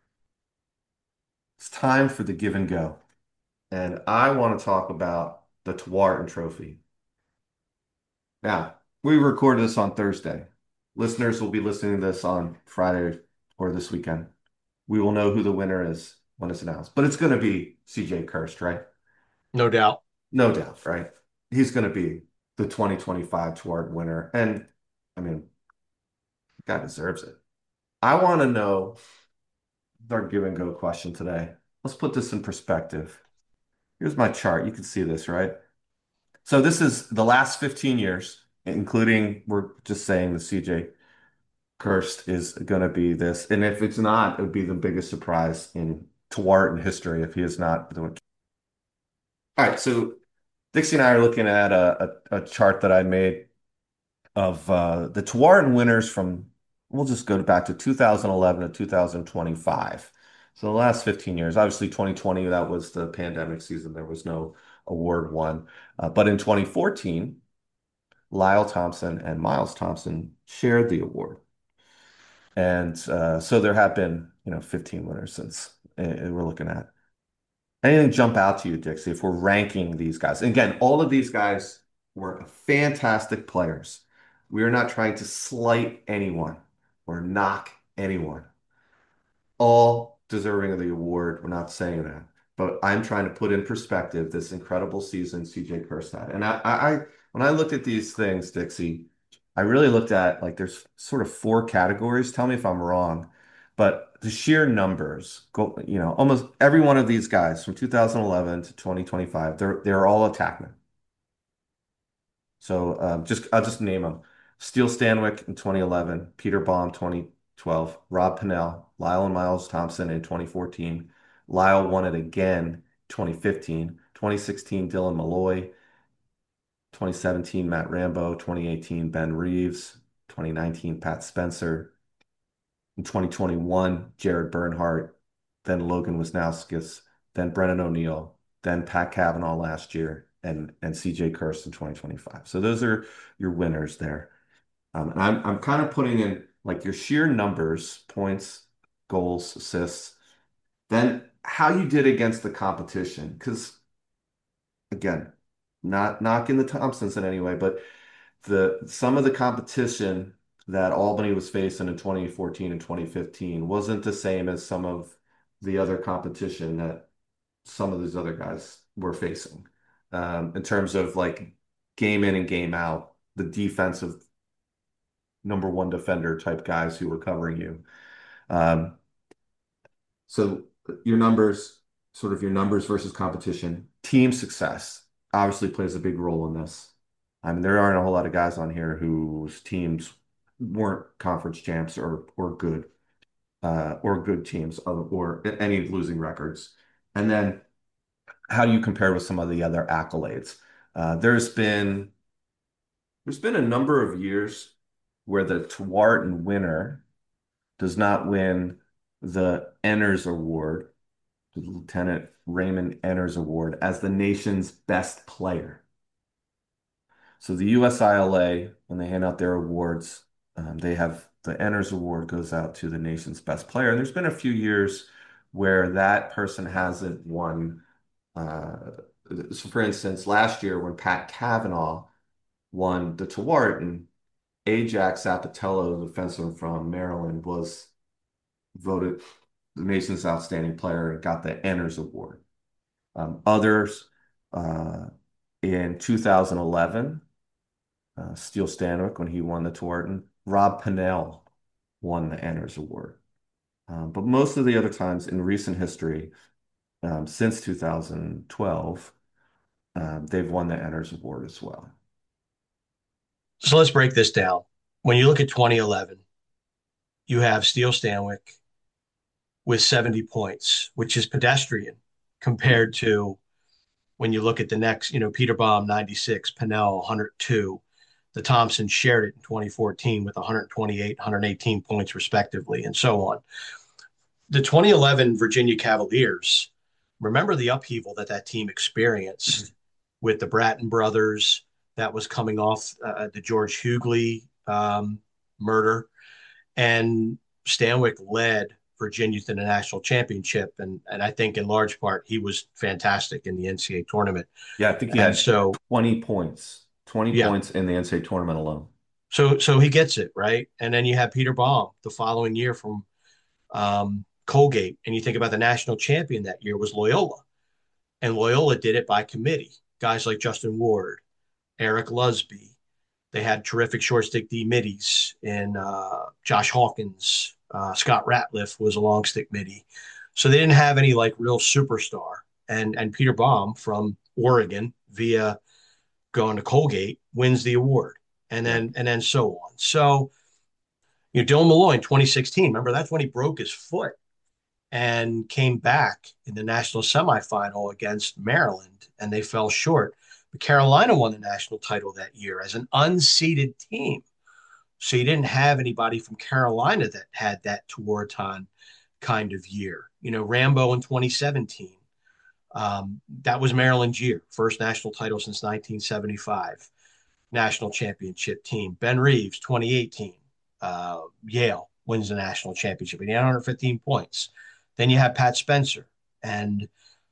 [SPEAKER 1] it's time for the give and go, and I want to talk about the Tewaaraton Trophy. Now, we recorded this on Thursday. Listeners will be listening to this on Friday or this weekend. We will know who the winner is when it's announced, but it's going to be C J Kirst, right?
[SPEAKER 2] No doubt.
[SPEAKER 1] No doubt, right? He's going to be the twenty twenty-five Tewaaraton winner, and I mean, guy deserves it. I want to know our give and go question today. Let's put this in perspective. Here's my chart. You can see this, right? So this is the last fifteen years, including, we're just saying the C J Kirst is going to be this. And if it's not, it would be the biggest surprise in Tewaaraton history if he is not doing. All right, so Dixie and I are looking at a, a, a chart that I made of uh, the Tewaaraton winners from, we'll just go back to two thousand eleven to two thousand twenty-five. So the last fifteen years, obviously twenty twenty, that was the pandemic season. There was no award won. Uh, but in twenty fourteen, Lyle Thompson and Miles Thompson shared the award. And uh, so there have been, you know, fifteen winners since uh, we're looking at. Anything jump out to you, Dixie, if we're ranking these guys? And again, all of these guys were fantastic players. We are not trying to slight anyone or knock anyone. All deserving of the award. We're not saying that. But I'm trying to put in perspective this incredible season C J Kirst had. And I, I, when I looked at these things, Dixie, I really looked at, like, there's sort of four categories. Tell me if I'm wrong. But the sheer numbers, go, you know, almost every one of these guys from two thousand eleven to twenty twenty-five, they're they're all attackmen. So um, just I'll just name them: Steele Stanwick in twenty eleven, Peter Baum twenty twelve, Rob Pennell, Lyle and Miles Thompson in twenty fourteen, Lyle won it again twenty fifteen, twenty sixteen Dylan Malloy, twenty seventeen Matt Rambo, twenty eighteen Ben Reeves, twenty nineteen Pat Spencer, in twenty twenty-one Jared Bernhardt, then Logan Wisnauskas, then Brennan O'Neill, then Pat Cavanaugh last year, and and C J Kirst in twenty twenty-five. So those are your winners there. Um, and I'm I'm kind of putting in like your sheer numbers, points, goals, assists, then how you did against the competition. Because again, not knocking the Thompsons in any way, but the some of the competition that Albany was facing in twenty fourteen and twenty fifteen wasn't the same as some of the other competition that some of these other guys were facing. Um, in terms of like game in and game out, the defensive number one defender type guys who were covering you. Um, so your numbers, sort of your numbers versus competition, team success obviously plays a big role in this. I mean, there aren't a whole lot of guys on here whose teams weren't conference champs or or good uh, or good teams or, or any losing records. And then how do you compare with some of the other accolades? Uh, there's been there's been a number of years where the Tewaaraton winner does not win the Enners Award, the Lieutenant Raymond Enners Award, as the nation's best player. So the U S I L A, when they hand out their awards, um, they have the Enners Award goes out to the nation's best player. And there's been a few years where that person hasn't won. Uh, so for instance, last year when Pat Cavanaugh won the Tewaaraton, Ajax Apatello, the defenseman from Maryland, was voted the nation's outstanding player and got the Enners Award. Um, others, uh, in two thousand eleven, uh, Steele Stanwick, when he won the Tewaaraton, Rob Pennell won the Enners Award. Um, but most of the other times in recent history, um, since two thousand twelve, um, they've won the Enners Award as well.
[SPEAKER 2] So let's break this down. When you look at twenty eleven, you have Steele Stanwick with seventy points, which is pedestrian
[SPEAKER 1] Yeah.
[SPEAKER 2] compared to when you look at the next, you know, Peter Baum, ninety-six, Pennell, one hundred two. The Thompson shared it in twenty fourteen with one twenty-eight, one eighteen points, respectively, and so on. The twenty eleven Virginia Cavaliers, remember the upheaval that that team experienced with the Bratton brothers that was coming off uh, the George Hughley um, murder. And Stanwick led Virginia to the national championship. And, and I think in large part, he was fantastic in the N C A A tournament.
[SPEAKER 1] Yeah, I think he
[SPEAKER 2] And
[SPEAKER 1] had
[SPEAKER 2] so,
[SPEAKER 1] twenty points, twenty
[SPEAKER 2] yeah,
[SPEAKER 1] points in the N C A A tournament alone.
[SPEAKER 2] so, so he gets it, right? And then you have Peter Baum the following year from um, Colgate. And you think about the national champion that year was Loyola. And Loyola did it by committee. Guys like Justin Ward, Eric Lusby. They had terrific short stick D middies in uh, Josh Hawkins. Uh, Scott Ratliff was a long stick midi. So they didn't have any like real superstar. And and Peter Baum from Oregon via going to Colgate wins the award. And
[SPEAKER 1] Yeah.
[SPEAKER 2] then and then so on. So you know, Dylan Malloy in twenty sixteen, remember that's when he broke his foot and came back in the national semifinal against Maryland, and they fell short. But Carolina won the national title that year as an unseeded team. So you didn't have anybody from Carolina that had that Tewaaraton kind of year. You know, Rambo in twenty seventeen. Um, that was Maryland's year, first national title since nineteen seventy-five, national championship team. Ben Reeves, twenty eighteen, uh, Yale wins the national championship. He had one hundred fifteen points. Then you have Pat Spencer and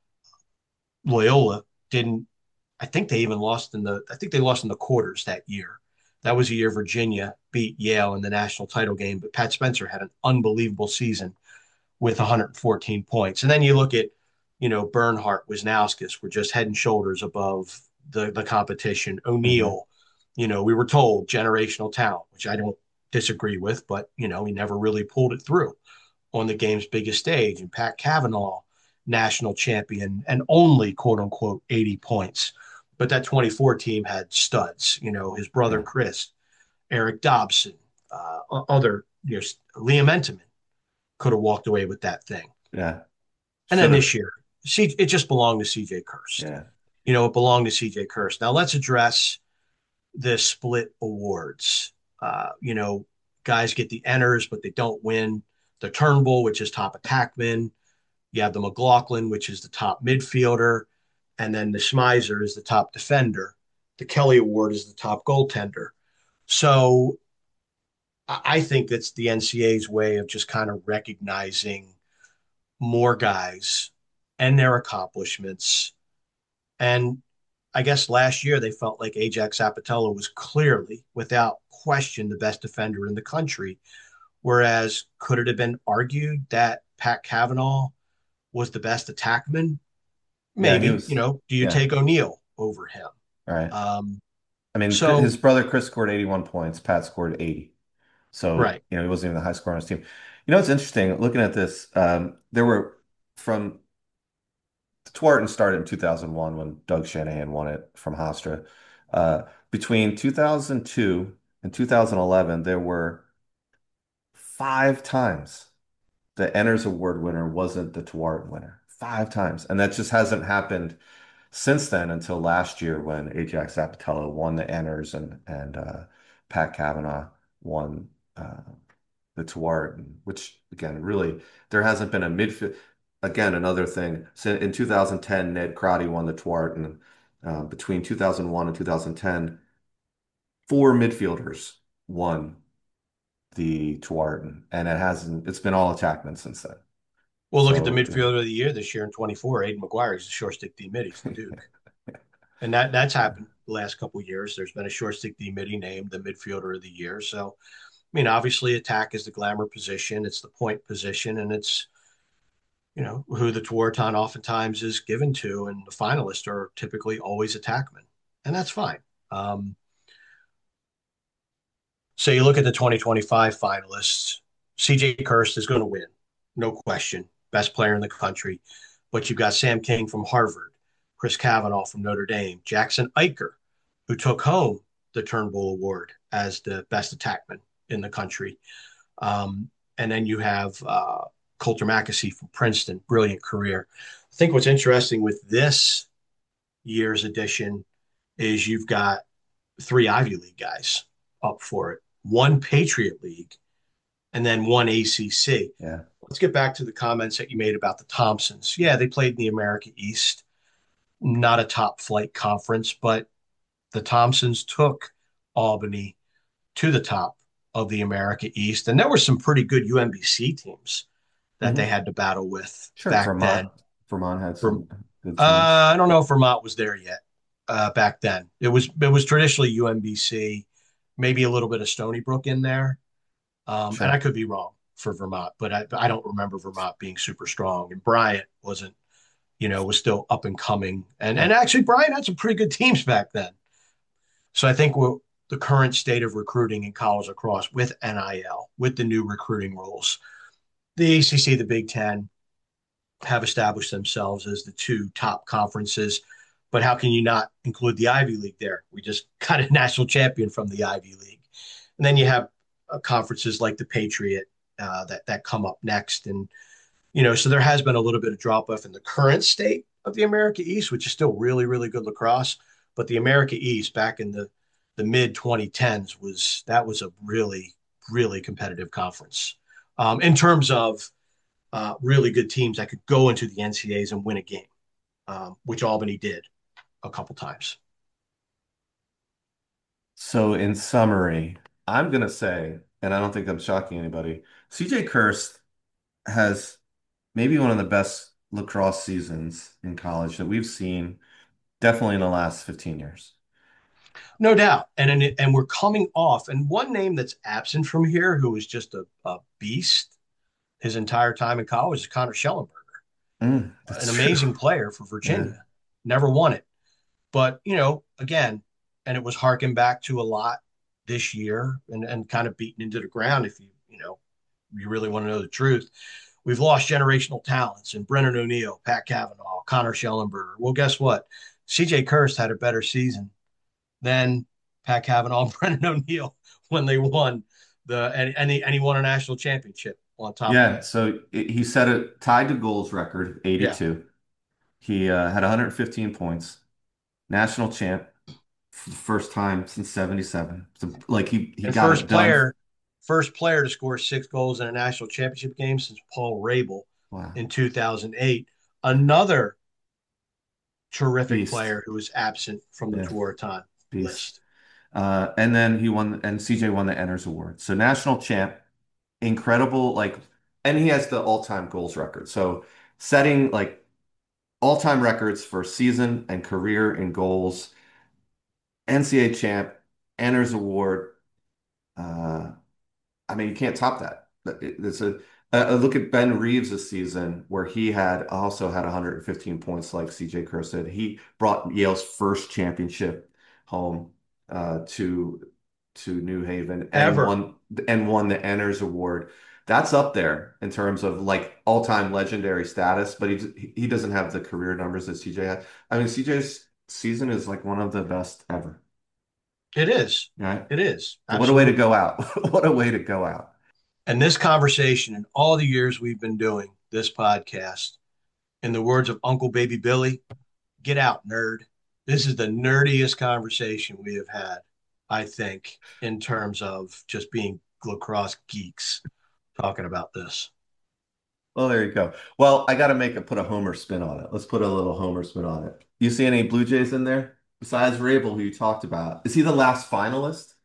[SPEAKER 2] Loyola didn't. I think they even lost in the. I think they lost in the quarters that year. That was a year Virginia beat Yale in the national title game, but Pat Spencer had an unbelievable season with one hundred fourteen points. And then you look at, you know, Bernhardt, Wisnauskas were just head and shoulders above the the competition.
[SPEAKER 1] Hmm.
[SPEAKER 2] O'Neill, you know, we were told generational talent, which I don't disagree with, but you know, he never really pulled it through on the game's biggest stage. And Pat Cavanaugh, national champion, and only quote unquote eighty points. But that twenty-four team had studs, you know, his brother
[SPEAKER 1] Yeah.
[SPEAKER 2] Chris, Eric Dobson, uh, other, you know, Liam Entenmann could have walked away with that thing.
[SPEAKER 1] Yeah.
[SPEAKER 2] And then
[SPEAKER 1] Should have.
[SPEAKER 2] this year, C- it just belonged to C J Kirst.
[SPEAKER 1] Yeah.
[SPEAKER 2] You know, it belonged to C J Kirst. Now let's address the split awards. Uh, you know, guys get the Enners, but they don't win the Turnbull, which is top attackman. You have the McLaughlin, which is the top midfielder, and then the Schmeiser is the top defender. The Kelly Award is the top goaltender. So I think that's the N C A A's way of just kind of recognizing more guys and their accomplishments. And I guess last year they felt like Ajax Apatello was clearly, without question, the best defender in the country. Whereas, could it have been argued that Pat Cavanaugh was the best attackman?
[SPEAKER 1] Yeah. He
[SPEAKER 2] Maybe. You
[SPEAKER 1] was.
[SPEAKER 2] know, do you
[SPEAKER 1] Yeah.
[SPEAKER 2] take O'Neill over him?
[SPEAKER 1] All right.
[SPEAKER 2] Um,
[SPEAKER 1] I mean,
[SPEAKER 2] so,
[SPEAKER 1] his brother Chris scored eighty-one points. Pat scored eighty. So,
[SPEAKER 2] right.
[SPEAKER 1] you know, he wasn't even the high scorer on his team. You know, it's interesting looking at this. Um, there were from Tewaaraton started in two thousand one when Doug Shanahan won it from Hofstra. Uh, between two thousand two and two thousand eleven, there were five times the Enners Award winner wasn't the Tewaaraton winner. Five times. And that just hasn't happened since then until last year when Ajax Apatello won the Enners and and uh, Pat Cavanaugh won uh, the Tewaaraton, which again, really, there hasn't been a midfield. Again, another thing. So in two thousand ten, Ned Crotty won the Tewaaraton. Uh, between two thousand one and two thousand ten, four midfielders won the Tuarton, and it hasn't. It's been all attackmen since then.
[SPEAKER 2] Well, look at the
[SPEAKER 1] So
[SPEAKER 2] midfielder of the year this year in twenty-four, Aiden McGuire. He's the short stick D mid. He's the Duke. And that that's happened the last couple of years. There's been a short stick D midi named the midfielder of the year. So, I mean, obviously, attack is the glamour position. It's the point position, and it's you know who the Tewaaraton oftentimes is given to, and the finalists are typically always attackmen, and that's fine. Um, so you look at the twenty twenty-five finalists. C J Kirst is going to win, no question, best player in the country. But you've got Sam King from Harvard, Chris Kavanaugh from Notre Dame, Jackson Eicher, who took home the Turnbull Award as the best attackman in the country. Um, and then you have uh, Coulter Mackesy from Princeton, brilliant career. I think what's interesting with this year's edition is you've got three Ivy League guys up for it, one Patriot League, and then one A C C.
[SPEAKER 1] yeah,
[SPEAKER 2] Let's get back to the comments that you made about the Thompsons. Yeah, they played in the America East, not a top flight conference, but the Thompsons took Albany to the top of the America East. And there were some pretty good U M B C teams that they
[SPEAKER 1] hmm
[SPEAKER 2] had to battle with
[SPEAKER 1] sure.
[SPEAKER 2] back
[SPEAKER 1] Vermont,
[SPEAKER 2] then.
[SPEAKER 1] Vermont had
[SPEAKER 2] For,
[SPEAKER 1] some good teams.
[SPEAKER 2] uh, I don't know if Vermont was there yet uh, back then. It was it was traditionally U M B C, maybe a little bit of Stony Brook in there. Um, and I
[SPEAKER 1] Sure.
[SPEAKER 2] could be wrong for Vermont, but I, I don't remember Vermont being super strong. And Bryant wasn't, you know, was still up and coming. And
[SPEAKER 1] Yeah.
[SPEAKER 2] and actually, Bryant had some pretty good teams back then. So I think we're, the current state of recruiting in college lacrosse with N I L, with the new recruiting rules, the A C C, the Big Ten have established themselves as the two top conferences. But how can you not include the Ivy League there? We just got a national champion from the Ivy League. And then you have uh, conferences like the Patriot uh, that, that come up next. And, you know, so there has been a little bit of drop off in the current state of the America East, which is still really, really good lacrosse. But the America East back in the the mid twenty tens was that was a really, really competitive conference um, in terms of uh, really good teams that could go into the N C A As and win a game, um, which Albany did a couple times.
[SPEAKER 1] So in summary, I'm gonna say, and I don't think I'm shocking anybody, C J Kirst has maybe one of the best lacrosse seasons in college that we've seen, definitely in the last fifteen years.
[SPEAKER 2] No doubt. And and, and we're coming off. And one name that's absent from here who was just a, a beast his entire time in college is Connor Schellenberger,
[SPEAKER 1] Mm,
[SPEAKER 2] an
[SPEAKER 1] that's true.
[SPEAKER 2] amazing player for
[SPEAKER 1] Yeah.
[SPEAKER 2] Virginia. Never won it. But, you know, again, and it was harking back to a lot this year and, and kind of beaten into the ground if you, you know, you really want to know the truth. We've lost generational talents and Brennan O'Neill, Pat Cavanaugh, Connor Schellenberger. Well, guess what? C J Kirst had a better season than Pat Cavanaugh and Brennan O'Neill when they won the and, and, he, and he won a national championship on top of
[SPEAKER 1] Yeah,
[SPEAKER 2] that.
[SPEAKER 1] so it- he set a tied to goals record,
[SPEAKER 2] Yeah.
[SPEAKER 1] eighty-two. He uh, had one hundred fifteen points, national champ for the first time since seventy-seven. So, like he he
[SPEAKER 2] And
[SPEAKER 1] got
[SPEAKER 2] first
[SPEAKER 1] it done.
[SPEAKER 2] player, first player to score six goals in a national championship game since Paul Rabel
[SPEAKER 1] Wow.
[SPEAKER 2] in two thousand eight. Another terrific
[SPEAKER 1] Beast.
[SPEAKER 2] player who was absent from the
[SPEAKER 1] Yeah,
[SPEAKER 2] Tewaaraton
[SPEAKER 1] beast.
[SPEAKER 2] list.
[SPEAKER 1] Uh, and then he won, and C J won the Enters Award. So national champ, incredible, like, and he has the all-time goals record. So setting like all-time records for season and career in goals, N C A A champ, Enters Award. Uh, I mean, you can't top that. It's a, a look at Ben Reeves this season, where he had also had one hundred fifteen points, like C J Kerr said. He brought Yale's first championship home uh, to to New Haven and
[SPEAKER 2] Ever.
[SPEAKER 1] won and won the Enners Award. That's up there in terms of like all-time legendary status, but he he doesn't have the career numbers that C J had. I mean, C J's season is like one of the best ever.
[SPEAKER 2] It is.
[SPEAKER 1] Right?
[SPEAKER 2] It is.
[SPEAKER 1] So what a way to
[SPEAKER 2] Absolutely.
[SPEAKER 1] go out. What a way to go out.
[SPEAKER 2] And this conversation and all the years we've been doing this podcast, in the words of Uncle Baby Billy, get out, nerd. This is the nerdiest conversation we have had, I think, in terms of just being lacrosse geeks talking about this.
[SPEAKER 1] Well, there you go. Well, I got to make a put a Homer spin on it. Let's put a little Homer spin on it. You see any Blue Jays in there besides Rabel, who you talked about? Is he the last finalist?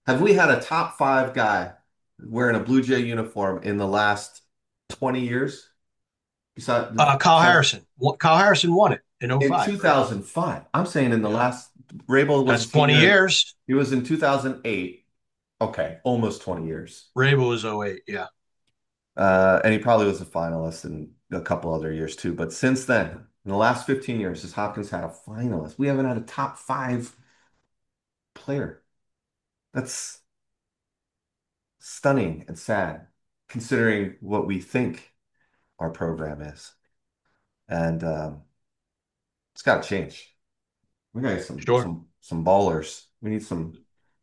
[SPEAKER 1] Have we had a top five guy wearing a Blue Jay uniform in the last twenty years? Besides,
[SPEAKER 2] Uh, Kyle
[SPEAKER 1] besides
[SPEAKER 2] Harrison. Kyle Harrison won it in oh
[SPEAKER 1] in
[SPEAKER 2] five, right?
[SPEAKER 1] two thousand five. I'm saying in the
[SPEAKER 2] Yeah.
[SPEAKER 1] last, Rabel was a
[SPEAKER 2] That's twenty
[SPEAKER 1] senior.
[SPEAKER 2] years.
[SPEAKER 1] He was in two thousand eight. Okay, almost twenty years.
[SPEAKER 2] Rabel was oh eight. Yeah.
[SPEAKER 1] Uh, and he probably was a finalist in a couple other years too. But since then, in the last fifteen years, has Hopkins had a finalist? We haven't had a top five player. That's stunning and sad, considering what we think our program is. And um, it's got to change. We got some
[SPEAKER 2] Sure.
[SPEAKER 1] some some ballers. We need some.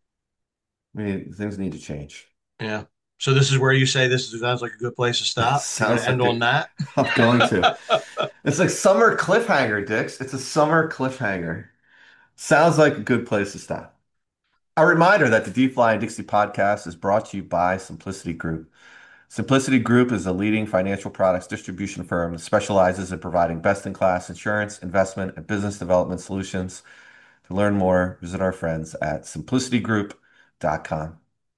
[SPEAKER 1] We need things need to change.
[SPEAKER 2] Yeah. So this is where you say this is, sounds like a good place to stop. We're going
[SPEAKER 1] Sounds
[SPEAKER 2] to end
[SPEAKER 1] like
[SPEAKER 2] on
[SPEAKER 1] it.
[SPEAKER 2] that.
[SPEAKER 1] I'm going to. It's like summer cliffhanger, Dix. It's a summer cliffhanger. Sounds like a good place to stop. A reminder that the D-Fly and Dixie podcast is brought to you by Simplicity Group. Simplicity Group is a leading financial products distribution firm that specializes in providing best-in-class insurance, investment, and business development solutions. To learn more, visit our friends at simplicity group dot com.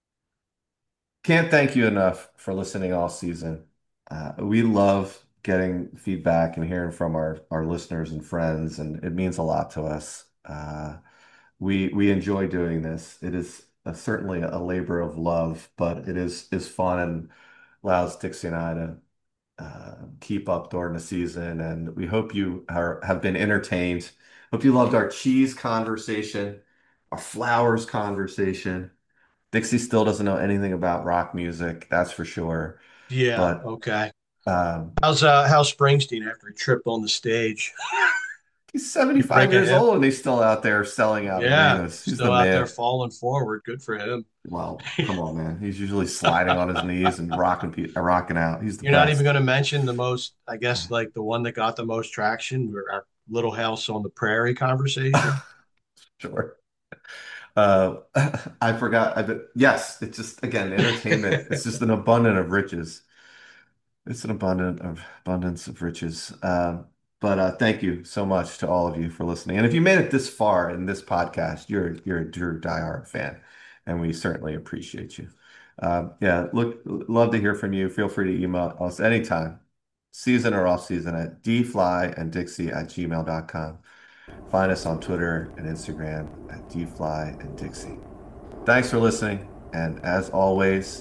[SPEAKER 1] Can't thank you enough for listening all season. Uh, we love getting feedback and hearing from our, our listeners and friends, and it means a lot to us. Uh, we we enjoy doing this. It is a, certainly a labor of love, but it is is fun and allows Dixie and I to uh, keep up during the season. And we hope you are, have been entertained. Hope you loved our cheese conversation, our flowers conversation. Dixie still doesn't know anything about rock music, that's for sure.
[SPEAKER 2] Yeah.
[SPEAKER 1] But
[SPEAKER 2] Okay.
[SPEAKER 1] um,
[SPEAKER 2] How's uh how's Springsteen after he tripped on the stage?
[SPEAKER 1] he's
[SPEAKER 2] You
[SPEAKER 1] seventy-five
[SPEAKER 2] breaking
[SPEAKER 1] years
[SPEAKER 2] him?
[SPEAKER 1] old and he's still out there selling out
[SPEAKER 2] Yeah.
[SPEAKER 1] arenas. He's the
[SPEAKER 2] Still out there
[SPEAKER 1] man.
[SPEAKER 2] falling forward. Good for him.
[SPEAKER 1] Well, come on, man. He's usually sliding on his knees and rocking, pe- uh, rocking out. He's the
[SPEAKER 2] You're not even
[SPEAKER 1] best.
[SPEAKER 2] going to mention the most, I guess, like the one that got the most traction, or our Little House on the Prairie conversation.
[SPEAKER 1] Sure. Uh, I forgot. I, did- yes, it's just again entertainment. It's just an abundance of riches. It's an abundant of abundance of riches. Um, but uh, thank you so much to all of you for listening. And if you made it this far in this podcast, you're you're a Drew diehard fan, and we certainly appreciate you. Um, yeah, look, love to hear from you. Feel free to email us anytime, season or off season, at dfly and dixie at gmail dot com. Find us on Twitter and Instagram at dfly and dixie. Thanks for listening, and as always,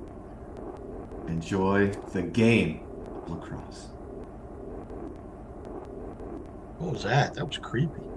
[SPEAKER 1] enjoy the game of lacrosse.
[SPEAKER 2] What was that? That was creepy.